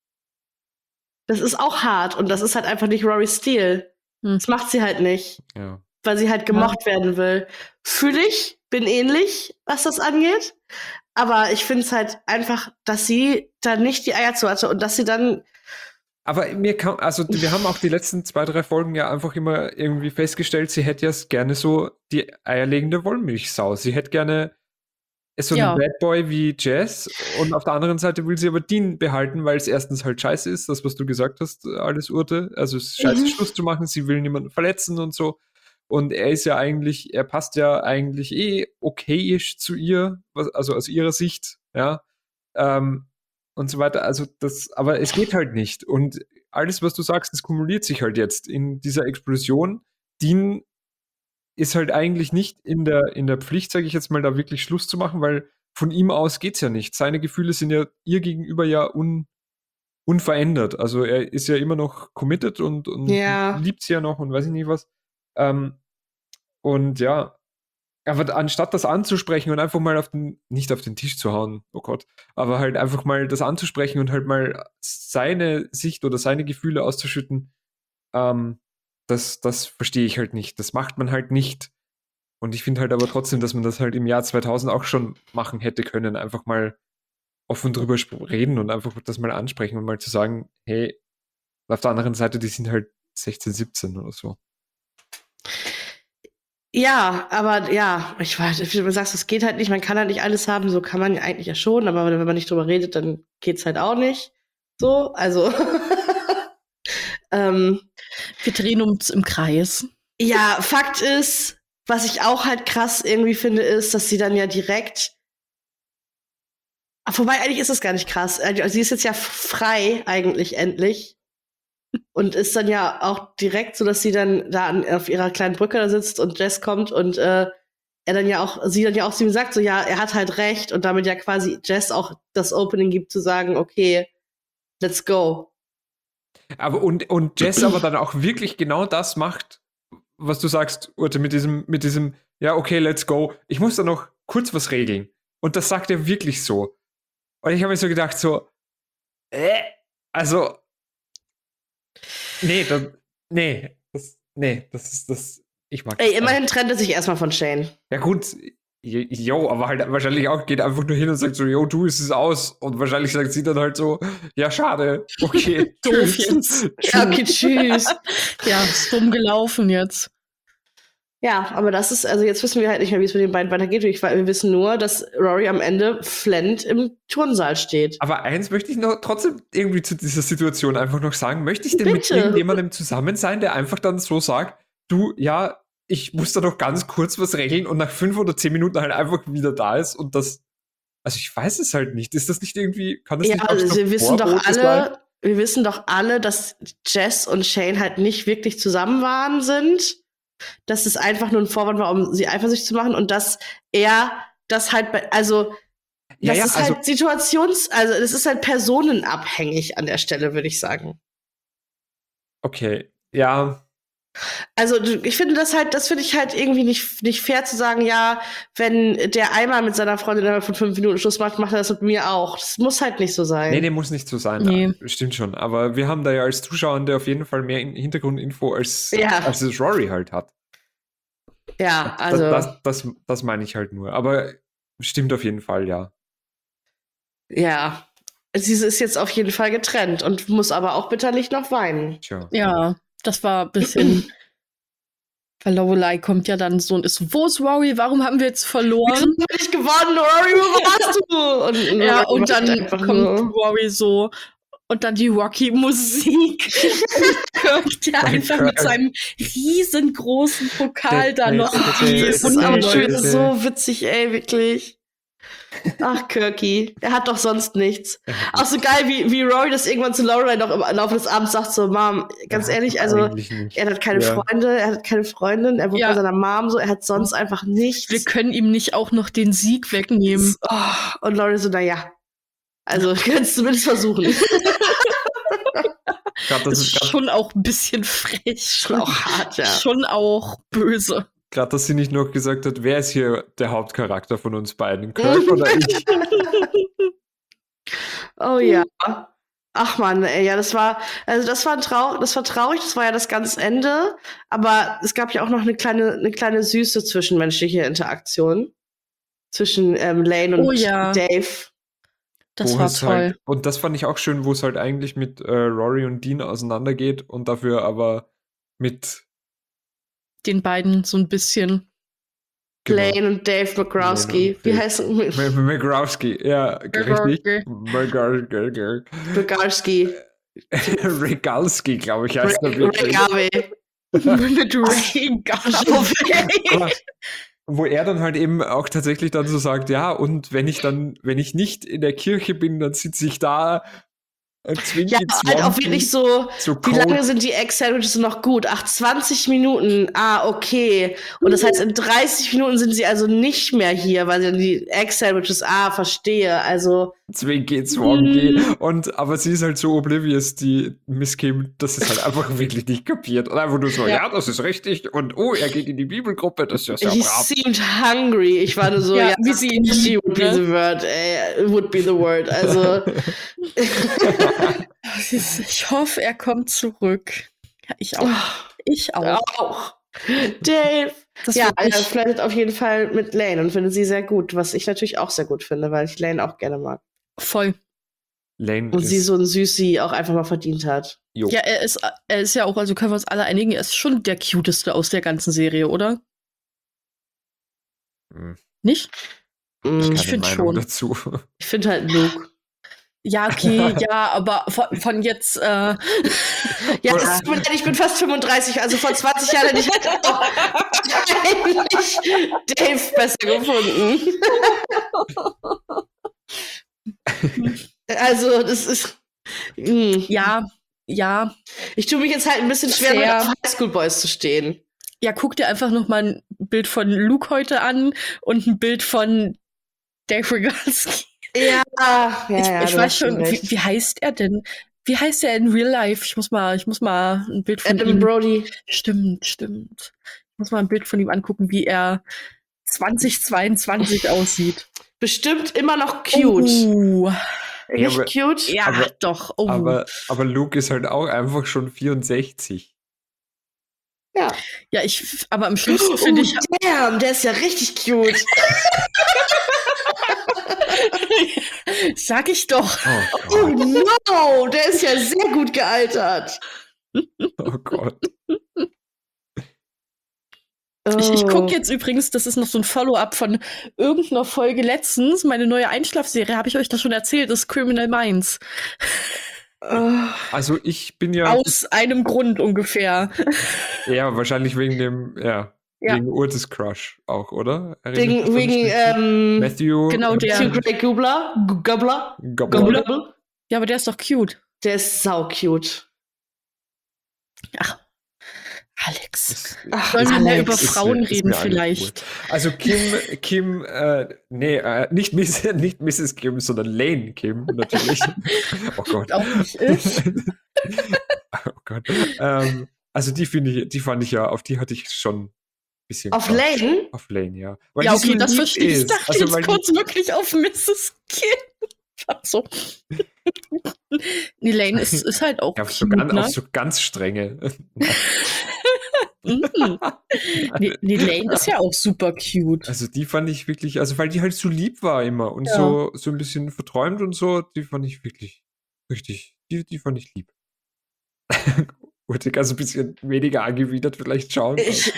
Das ist auch hart und das ist halt einfach nicht Rorys Stil. Hm. Das macht sie halt nicht. Ja. Weil sie halt gemocht ja. werden will. Fühle ich, bin ähnlich, was das angeht. Aber ich finde es halt einfach, dass sie da nicht die Eier zu hatte und dass sie dann. Aber mir kam, also wir haben auch die letzten zwei, drei Folgen ja einfach immer irgendwie festgestellt, sie hätte ja gerne so die eierlegende Wollmilchsau. Sie hätte gerne so einen ja. Bad Boy wie Jess und auf der anderen Seite will sie aber Dean behalten, weil es erstens halt scheiße ist, das, was du gesagt hast, alles Urte. Also es ist scheiße, mhm. Schluss zu machen, sie will niemanden verletzen und so. Und er ist ja eigentlich, er passt ja eigentlich eh okayisch zu ihr, was, also aus ihrer Sicht, ja. Ähm, und so weiter. Also das, aber es geht halt nicht. Und alles, was du sagst, das kumuliert sich halt jetzt in dieser Explosion. Dean ist halt eigentlich nicht in der, in der Pflicht, sage ich jetzt mal, da wirklich Schluss zu machen, weil von ihm aus geht's ja nicht. Seine Gefühle sind ja ihr gegenüber ja un, unverändert. Also er ist ja immer noch committed und, und ja. liebt sie ja noch und weiß ich nicht was. Ähm, und ja, aber anstatt das anzusprechen und einfach mal auf den, nicht auf den Tisch zu hauen, oh Gott, aber halt einfach mal das anzusprechen und halt mal seine Sicht oder seine Gefühle auszuschütten, ähm, Das, das verstehe ich halt nicht. Das macht man halt nicht. Und ich finde halt aber trotzdem, dass man das halt im Jahr zweitausend auch schon machen hätte können. Einfach mal offen drüber reden und einfach das mal ansprechen und mal zu sagen, hey, auf der anderen Seite, die sind halt sechzehn, siebzehn oder so. Ja, aber ja, ich weiß, wie du sagst, es geht halt nicht, man kann halt nicht alles haben, so kann man eigentlich ja schon, aber wenn man nicht drüber redet, dann geht's halt auch nicht. So, also ähm, wir drehen uns im Kreis. Ja, Fakt ist, was ich auch halt krass irgendwie finde, ist, dass sie dann ja direkt. Wobei, eigentlich ist das gar nicht krass. Also, sie ist jetzt ja frei, eigentlich, endlich. Und ist dann ja auch direkt so, dass sie dann da an, auf ihrer kleinen Brücke da sitzt und Jess kommt und äh, er dann ja auch, sie dann ja auch zu ihm sagt, so, ja, er hat halt recht und damit ja quasi Jess auch das Opening gibt, zu sagen, okay, let's go. Aber und, und Jess aber dann auch wirklich genau das macht, was du sagst, Urte, mit diesem, mit diesem, ja, okay, let's go. Ich muss da noch kurz was regeln. Und das sagt er wirklich so. Und ich habe mir so gedacht, so, äh, also, nee, das, nee, das, nee, das ist, das, ich mag Ey, immerhin trennt er sich erstmal von Shane. Ja, gut, jo, aber halt wahrscheinlich auch geht einfach nur hin und sagt so, jo, du, ist es aus. Und wahrscheinlich sagt sie dann halt so, ja, schade, okay, doof jetzt. Ja, okay, tschüss. Ja, ist dumm gelaufen jetzt. Ja, aber das ist, also jetzt wissen wir halt nicht mehr, wie es mit den beiden weitergeht. Wir wissen nur, dass Rory am Ende flennend im Turnsaal steht. Aber eins möchte ich noch trotzdem irgendwie zu dieser Situation einfach noch sagen. Möchte ich denn Bitte? mit irgendjemandem zusammen sein, der einfach dann so sagt, du, ja, ich muss da doch ganz kurz was regeln und nach fünf oder zehn Minuten halt einfach wieder da ist und das, also ich weiß es halt nicht. Ist das nicht irgendwie, kann das ja, nicht auch also wir wissen doch alle, sein? wir wissen doch alle, dass Jess und Shane halt nicht wirklich zusammen waren sind. Dass es einfach nur ein Vorwand war, um sie eifersüchtig zu machen und dass er das halt, bei, also ja, das ja, ist also, halt Situations-, also das ist halt personenabhängig an der Stelle, würde ich sagen. Okay, ja. Also ich finde das halt, das finde ich halt irgendwie nicht, nicht fair zu sagen, ja, wenn der einmal mit seiner Freundin innerhalb von fünf Minuten Schluss macht, macht er das mit mir auch. Das muss halt nicht so sein. Nee, nee, muss nicht so sein. Nee. Stimmt schon. Aber wir haben da ja als Zuschauer auf jeden Fall mehr Hintergrundinfo, als, ja. als es Rory halt hat. Ja, also. Das, das, das, das meine ich halt nur. Aber stimmt auf jeden Fall, ja. Ja. Sie ist jetzt auf jeden Fall getrennt und muss aber auch bitterlich noch weinen. Tja. Ja. Das war ein bisschen, weil Lorelei kommt ja dann so und ist, wo ist Rory? Warum haben wir jetzt verloren? Wieso bin ich gewonnen, Rory? Wo warst du? Und, ja, und dann kommt nur. Rory so und dann die Rocky-Musik. Kirk, der einfach Kirk. mit seinem riesengroßen Pokal da noch. Das ist so witzig, ey, wirklich. Ach, Kirky. Er hat doch sonst nichts. Auch so geil, wie, wie Rory das irgendwann zu Lorelai noch im Laufe des Abends sagt, so, Mom, ganz ehrlich, also, er hat keine ja. Freunde, er hat keine Freundin, er wohnt ja. bei seiner Mom, so, er hat sonst einfach nichts. Wir können ihm nicht auch noch den Sieg wegnehmen. Oh, und Lorelai so, naja, also, kannst du zumindest versuchen. Glaub, das, das ist schon auch ein bisschen frech. Schon auch hart, ja. Schon auch böse. Gerade, dass sie nicht noch gesagt hat, wer ist hier der Hauptcharakter von uns beiden, Kirk oder ich? Oh ja. Ach man, ey, ja, das war, also das war traurig, das war traurig, das war ja das ganze Ende, aber es gab ja auch noch eine kleine, eine kleine süße zwischenmenschliche Interaktion zwischen ähm, Lane und oh, ja. Dave. Das wo war toll. Halt, und das fand ich auch schön, wo es halt eigentlich mit äh, Rory und Dean auseinandergeht und dafür aber mit den beiden so ein bisschen. Genau. Lane und Dave McGrowski. Wie heißt es? McGrowski, ja, richtig. McGrowski. Regalski, glaube ich, heißt er wirklich. Regabe. Mit Regabe. Wo er dann halt eben auch tatsächlich dann so sagt, ja, und wenn ich dann, wenn ich nicht in der Kirche bin, dann sitze ich da. Ja, halt auch wirklich so, so wie lange sind die Egg-Sandwiches noch gut? Ach, zwanzig Minuten. Ah, okay. Und das heißt, in dreißig Minuten sind sie also nicht mehr hier, weil sie die Egg-Sandwiches, ah, verstehe. Also. Zwinky, Zwonky. Mm. Und, aber sie ist halt so oblivious, die Miss Kim, dass es halt einfach wirklich nicht kapiert. Und einfach nur so, ja. ja, das ist richtig. Und, oh, er geht in die Bibelgruppe, das ist ja sehr He brav. seemed hungry. Ich war nur so, ja, ja wie sie in die would be the word, ey, would be the word. Also. Ich hoffe, er kommt zurück. Ja, ich auch. Ich auch. auch. Dave. Das ja, er flirtet auf jeden Fall mit Lane und findet sie sehr gut, was ich natürlich auch sehr gut finde, weil ich Lane auch gerne mag. Voll. Lane und sie so ein Süßi auch einfach mal verdient hat. Jo. Ja, er ist, er ist ja auch, also können wir uns alle einigen, er ist schon der cuteste aus der ganzen Serie, oder? Hm. Nicht? Ich, ich finde schon. Dazu. Ich finde halt Luke. Ja, okay, ja, aber von, von jetzt, äh ja, das ist, ich bin fast fünfunddreißig, also vor zwanzig Jahren hätte ich halt auch eigentlich Dave besser gefunden. Also, das ist. Mh. Ja, ja. Ich tue mich jetzt halt ein bisschen schwer, mit auf Highschool Boys zu stehen. Ja, guck dir einfach noch mal ein Bild von Luke heute an und ein Bild von Dave Regalski. Ja, ja, ich, ja, ich weiß schon, wie, wie heißt er denn? Wie heißt er in Real Life? Ich muss mal, ich muss mal ein Bild von Adam ihm. Brody. Stimmt, stimmt. Ich muss mal ein Bild von ihm angucken, wie er zwanzig zweiundzwanzig aussieht. Bestimmt immer noch cute. Uh. Nicht ja, aber, cute? Ja, aber, doch. Oh. Aber, aber Luke ist halt auch einfach schon vierundsechzig. Ja. Ja, ich, aber am schlimmsten oh, finde ich. Damn, der ist ja richtig cute. Sag ich doch. Oh, oh no, der ist ja sehr gut gealtert. Oh Gott. Ich, ich gucke jetzt übrigens, das ist noch so ein Follow-up von irgendeiner Folge letztens, meine neue Einschlafserie, habe ich euch das schon erzählt, das ist Criminal Minds. Also ich bin ja... Aus einem Grund ungefähr. Ja, wahrscheinlich wegen dem, ja, ja. wegen Urtes Crush auch, oder? Wegen, wegen ähm, Matthew... Genau, der... Matthew Gray Gubler? Gubler? Gubler? Ja, aber der ist doch cute. Der ist sau cute. Ach, Alex. Ach, Sollen wir Alex. mehr über Frauen mir, reden vielleicht? Cool. Also Kim, Kim, äh, nee, äh, nicht, Miss, nicht Misses Kim, sondern Lane Kim, natürlich. Oh Gott. Auch nicht ich. Oh Gott. Ähm, also die finde ich, die fand ich ja, auf die hatte ich schon ein bisschen. Auf Lane? Auf Lane, ja. Weil ja, okay, so das verstehe ich. Ich dachte also, jetzt kurz wirklich auf Misses Kim. So. Nee, Lane ist, ist halt auch ja, cute, so ganz, ne? auch so ganz strenge. mm. nee, nee, Lane ist ja auch super cute. Also die fand ich wirklich, also weil die halt so lieb war immer und ja. so, so ein bisschen verträumt und so, die fand ich wirklich richtig, die, die fand ich lieb. Wollte also ein bisschen weniger angewidert vielleicht schauen. Ich,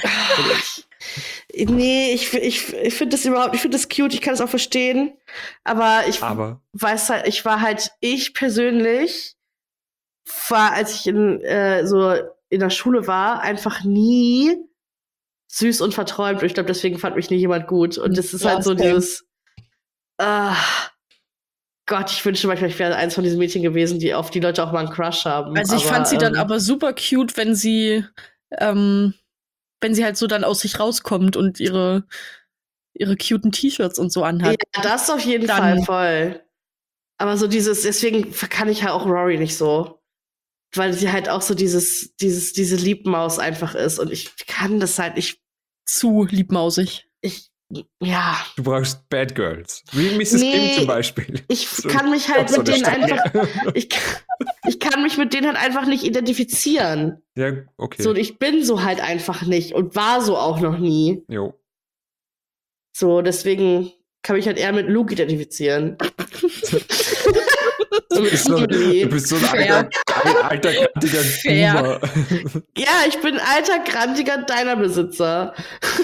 nee, ich, ich, ich finde das überhaupt, ich finde das cute, ich kann es auch verstehen, aber ich aber. weiß halt, ich war halt, ich persönlich war, als ich in, äh, so in der Schule war, einfach nie süß und verträumt. Ich glaube, deswegen fand mich nie jemand gut. Und das ist ja, halt so okay. dieses, Ah, Gott, ich wünschte manchmal, ich wäre eins von diesen Mädchen gewesen, die auf die Leute auch mal einen Crush haben. Also ich aber, fand sie dann ähm, aber super cute, wenn sie, ähm, wenn sie halt so dann aus sich rauskommt und ihre, ihre cuten T-Shirts und so anhat. Ja, das auf jeden Dann- Fall voll. Aber so dieses, deswegen kann ich halt auch Rory nicht so. Weil sie halt auch so dieses, dieses, diese Liebmaus einfach ist. Und ich kann das halt nicht. Zu liebmausig. Ich, ja. Du brauchst Bad Girls. Wie Misses Nee, Kim zum Beispiel. Ich So, kann mich halt so mit eine denen Strecke. einfach. Ich, kann- ich kann mich mit denen halt einfach nicht identifizieren. Ja, okay. So, und ich bin so halt einfach nicht und war so auch noch nie. Jo. So, deswegen kann mich halt eher mit Luke identifizieren. Du bist so, du bist so ein Fair. alter, alter, kantiger Fair. Boomer. Ja, ich bin alter, grantiger Diner-Besitzer.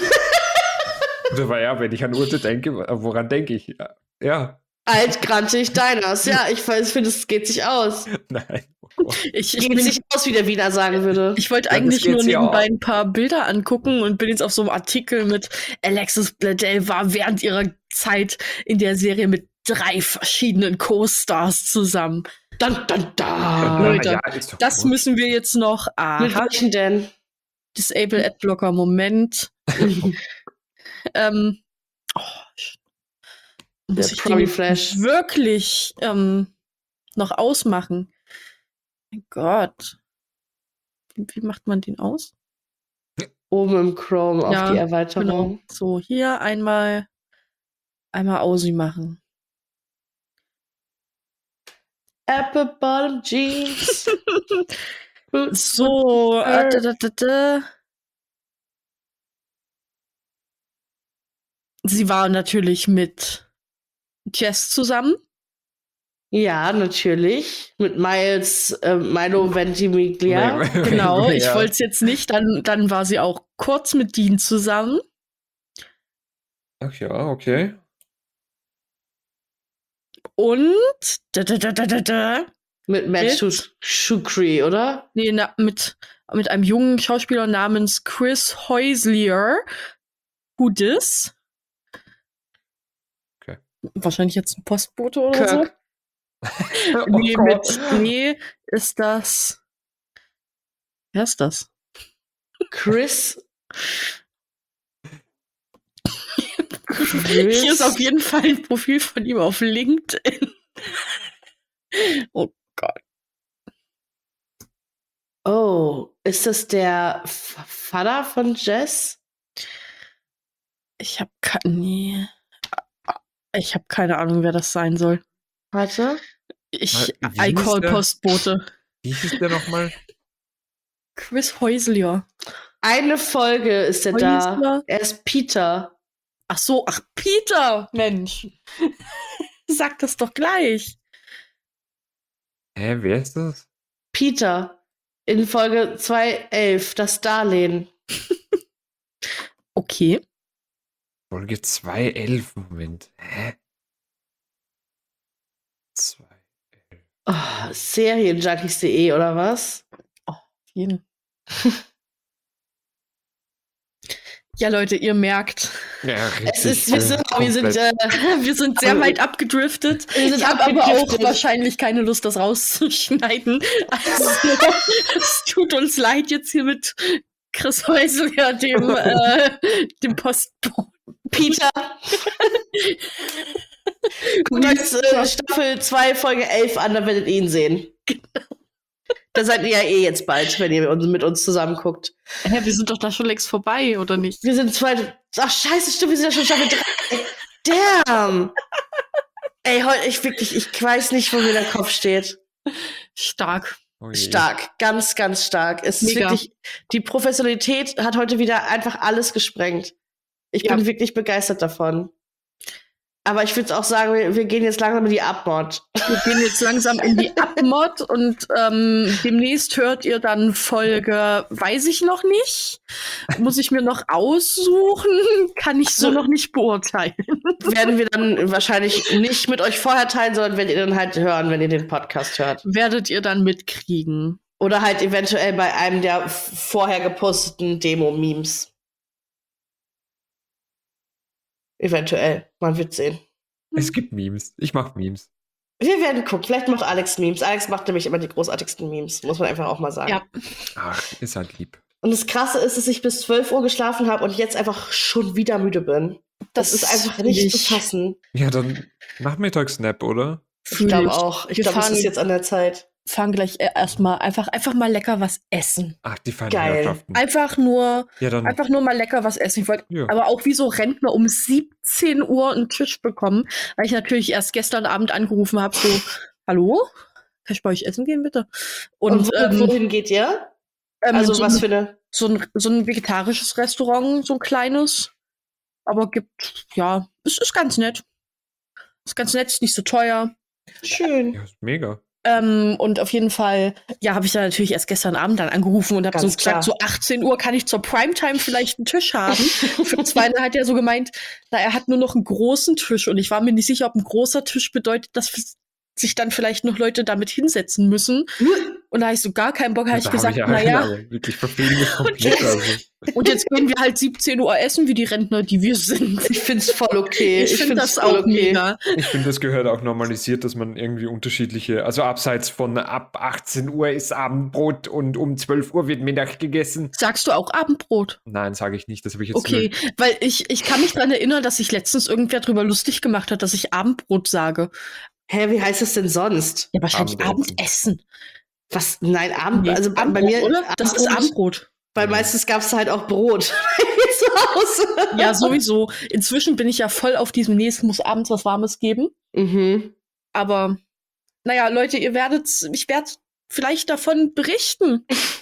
Aber ja, wenn ich an Urte denke, woran denke ich? Ja. ja. Alt, grantig, Diners. Ja, ich weiß, finde, es geht sich aus. Nein. Oh. Ich, ich, Geht bin, sich aus, wie der Wiener sagen würde. ich wollte Ja, das eigentlich geht nur sie nebenbei auch. ein paar Bilder angucken und bin jetzt auf so einem Artikel mit Alexis Bledel war während ihrer Zeit in der Serie mit drei verschiedenen Co-Stars zusammen. Dun, dun, dun. Leute, ja, ist doch Das gut. müssen wir jetzt noch. Mit Aha, welchen denn? Disable Adblocker, Moment. ähm, oh, muss Der ich Promi den Flash. wirklich ähm, noch ausmachen? Mein Gott. Wie, wie macht man den aus? Oben im Chrome auf Ja, die Erweiterung. Genau. So, hier einmal einmal Ausi machen. Apple Bottom Jeans. Boots So, with äh, fur. da, da, da, da. Sie war natürlich mit Jess zusammen. Ja, natürlich. Mit Miles, äh, Milo Ventimiglia. Nee, Genau, ich ja. wollte es jetzt nicht. Dann, dann war sie auch kurz mit Dean zusammen. Ach ja, okay. Und da, da, da, da, da, da. Mit Matt Mit- Shuk- Shukri, oder? Nee, na, mit, mit einem jungen Schauspieler namens Chris Häuslier. Who dis? Okay. Wahrscheinlich jetzt ein Postbote oder Kirk. so. Oh Nee, Gott. mit, nee, ist das. Wer ist das? Chris. Hier ist auf jeden Fall ein Profil von ihm auf LinkedIn. Oh Gott. Oh, ist das der F- Vater von Jess? Ich hab keine. Nee. Ich hab keine Ahnung, wer das sein soll. Warte. Ich. Wie I hieß call der? Postbote. Wie hieß der nochmal? Chris Häuslier. Eine Folge ist er da. Häusler. Er ist Peter. Ach so, ach, Peter, Mensch. Sag das doch gleich. Hä, wer ist das? Peter. In Folge zweihundertelf, das Darlehen. Okay. Folge zwei elf, Moment. Hä? zwei. Oh, Serienjunkies punkt de oder was? Jeden. Ja, Leute, ihr merkt, Ja, Es ist, wir sind, wir sind, äh, wir sind sehr Aber- weit abgedriftet. Wir sind Ich habe aber auch abgedriftet. wahrscheinlich keine Lust, das rauszuschneiden. Also, es tut uns leid jetzt hier mit Chris Häuslier, dem, äh, dem Postboten. Peter. Guckt euch äh, Staffel zwei, Folge elf an, dann werdet ihr ihn sehen. Da seid ihr ja eh jetzt bald, wenn ihr mit uns zusammen guckt. Hä, wir sind doch da schon längst vorbei, oder nicht? Wir sind zwei. Ach, scheiße, stimmt, wir sind ja schon Staffel drei. Damn. Ey, heute, ich wirklich, ich weiß nicht, wo mir der Kopf steht. Stark. Oh je. Stark, ganz, ganz stark. Es ist Mega. wirklich, die Professionalität hat heute wieder einfach alles gesprengt. Ich Ja. bin wirklich begeistert davon. Aber ich würde auch sagen, wir, wir gehen jetzt langsam in die Abmord. Wir gehen jetzt langsam in die Abmod und ähm, demnächst hört ihr dann Folge, weiß ich noch nicht. Muss ich mir noch aussuchen, kann ich so Also- noch nicht beurteilen. Werden wir dann wahrscheinlich nicht mit euch vorher teilen, sondern werdet ihr dann halt hören, wenn ihr den Podcast hört. Werdet ihr dann mitkriegen. Oder halt eventuell bei einem der f- vorher geposteten Demo-Memes. Eventuell. Man wird sehen. Es gibt Memes. Ich mache Memes. Wir werden gucken. Vielleicht macht Alex Memes. Alex macht nämlich immer die großartigsten Memes. Muss man einfach auch mal sagen. Ja. Ach, ist halt lieb. Und das Krasse ist, dass ich bis zwölf Uhr geschlafen habe und jetzt einfach schon wieder müde bin. Das, das ist einfach nicht ich. zu fassen. Ja, dann Nachmittagsnap, oder? Ich glaube auch. Ich glaube, es ist jetzt an der Zeit. Fahren gleich erstmal einfach, einfach mal lecker was essen. Ach, die feinen Geil. Herrschaften. Einfach nur, ja, dann, einfach nur mal lecker was essen. Ich wollte ja. aber auch wie so Rentner um siebzehn Uhr einen Tisch bekommen, weil ich natürlich erst gestern Abend angerufen habe, so, hallo? Kann ich bei euch essen gehen, bitte? Und, Und wo, ähm, wohin geht ihr? Ähm, also so was ein, für eine? So ein, so ein vegetarisches Restaurant, so ein kleines. Aber gibt, ja, es ist ganz nett. Ist ganz nett, ist nicht so teuer. Schön. Ja, ist mega. Ähm, und auf jeden Fall, ja, habe ich da natürlich erst gestern Abend dann angerufen und habe so gesagt, klar. so achtzehn Uhr kann ich zur Primetime vielleicht einen Tisch haben. Für zwei hat er so gemeint, na, er hat nur noch einen großen Tisch und ich war mir nicht sicher, ob ein großer Tisch bedeutet, dass sich dann vielleicht noch Leute damit hinsetzen müssen. Und da habe ich so gar keinen Bock, habe ich gesagt, ja, naja. Ja, wirklich verfehlen wir komplett. Also. Und jetzt gehen wir halt siebzehn Uhr essen, wie die Rentner, die wir sind. Ich find's voll okay. Ich, ich finde das auch okay. mega. Ich finde, das gehört auch normalisiert, dass man irgendwie unterschiedliche, also abseits von ab achtzehn Uhr ist Abendbrot und um zwölf Uhr wird Mittag gegessen. Sagst du auch Abendbrot? Nein, sage ich nicht. Das habe ich jetzt Okay, nur. Weil ich, ich kann mich daran erinnern, dass sich letztens irgendwer drüber lustig gemacht hat, dass ich Abendbrot sage. Hä, wie heißt das denn sonst? Ja, wahrscheinlich Abendessen. Abendessen. Was? Nein, Abend, nee, also Abendbrot, bei mir. Oder? Das Abendbrot. ist Abendbrot. Weil meistens gab es halt auch Brot zu Hause. Ja, sowieso. Inzwischen bin ich ja voll auf diesem nächsten, muss abends was Warmes geben. Mhm. Aber, naja, Leute, ihr werdet, ich werde vielleicht davon berichten.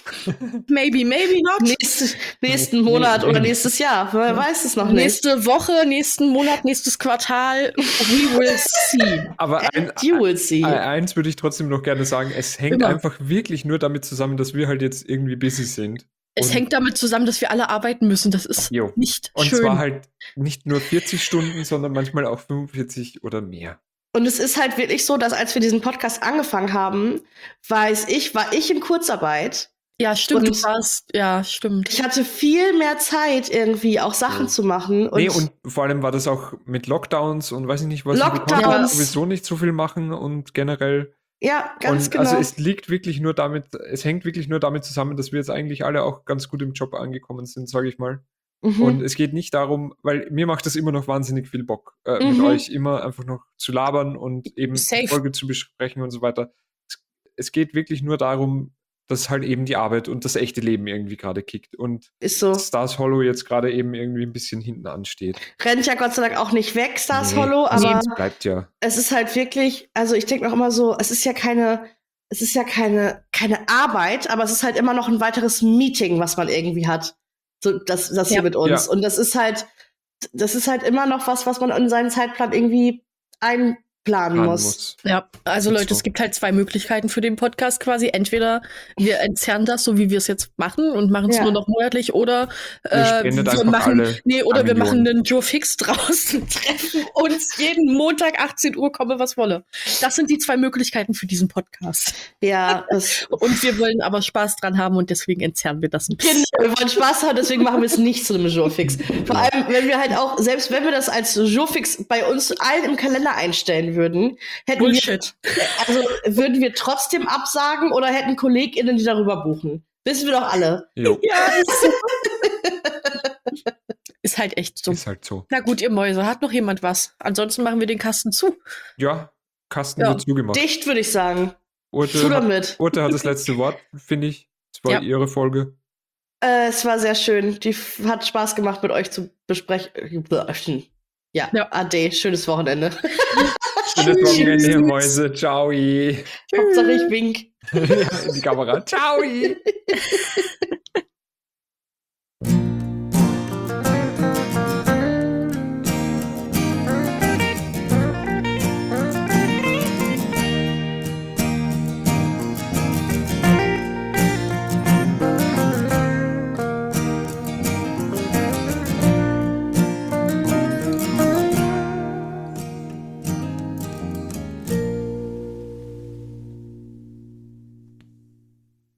Maybe, maybe not. Nächste, nächsten Monat oder nächstes Jahr. Wer ja. weiß es noch nicht. Nächste Woche, nächsten Monat, nächstes Quartal. We will see. Aber ein, you will see. eins würde ich trotzdem noch gerne sagen. Es hängt Immer. einfach wirklich nur damit zusammen, dass wir halt jetzt irgendwie busy sind. Es hängt damit zusammen, dass wir alle arbeiten müssen. Das ist jo. nicht Und schön. Und zwar halt nicht nur vierzig Stunden, sondern manchmal auch fünfundvierzig oder mehr. Und es ist halt wirklich so, dass als wir diesen Podcast angefangen haben, weiß ich, war ich in Kurzarbeit. Ja, stimmt. Du warst, ja, stimmt. Ich hatte viel mehr Zeit, irgendwie auch Sachen ja. zu machen. Und nee, und vor allem war das auch mit Lockdowns und weiß ich nicht, was. Lockdowns. Wir konnten sowieso nicht so viel machen und generell. Ja, ganz und genau. Also es liegt wirklich nur damit, es hängt wirklich nur damit zusammen, dass wir jetzt eigentlich alle auch ganz gut im Job angekommen sind, sage ich mal. Mhm. Und es geht nicht darum, weil mir macht das immer noch wahnsinnig viel Bock, äh, mhm. mit euch immer einfach noch zu labern und eben Safe. die Folge zu besprechen und so weiter. Es, es geht wirklich nur darum, dass halt eben die Arbeit und das echte Leben irgendwie gerade kickt. Und ist so. Stars Hollow jetzt gerade eben irgendwie ein bisschen hinten ansteht. Rennt ja Gott sei Dank auch nicht weg, Stars nee, Hollow, aber es bleibt ja. Es ist halt wirklich, also ich denke noch immer so, es ist ja keine, es ist ja keine, keine Arbeit, aber es ist halt immer noch ein weiteres Meeting, was man irgendwie hat. So, das, das ja. hier mit uns. Ja. Und das ist halt, das ist halt immer noch was, was man in seinen Zeitplan irgendwie einplanen muss. muss. Ja, also Leute, so. Es gibt halt zwei Möglichkeiten für den Podcast quasi. Entweder wir entzerren das, so wie wir es jetzt machen und machen es ja. nur noch monatlich, oder äh, wir, wir machen, nee, oder wir machen einen Joe Fix draus und treffen uns jeden Montag achtzehn Uhr, komme was wolle. Das sind die zwei Möglichkeiten für diesen Podcast. Ja. Das und wir wollen aber Spaß dran haben und deswegen entzerren wir das ein bisschen. Genau, wir wollen Spaß haben, deswegen machen wir es nicht zu einem Joe Fix. Vor allem, wenn wir halt auch, selbst wenn wir das als Joe Fix bei uns allen im Kalender einstellen würden, hätten Bullshit. wir, also würden wir trotzdem absagen oder hätten KollegInnen, die darüber buchen? Wissen wir doch alle. Jo. Ja, ist, ist halt echt so. Ist halt so. Na gut, ihr Mäuse, hat noch jemand was? Ansonsten machen wir den Kasten zu. Ja, Kasten ja. wird zugemacht. Dicht, würde ich sagen. Urte zu damit. Hat, Urte hat das letzte Wort, finde ich. Es war ja. ihre Folge. Äh, es war sehr schön. Die f- hat Spaß gemacht, mit euch zu besprechen. Ja, ja. Ade, schönes Wochenende. Schönes Wochenende, ihr Mäuse. Ciao. Hauptsache ich wink. In die Kamera. Ciao.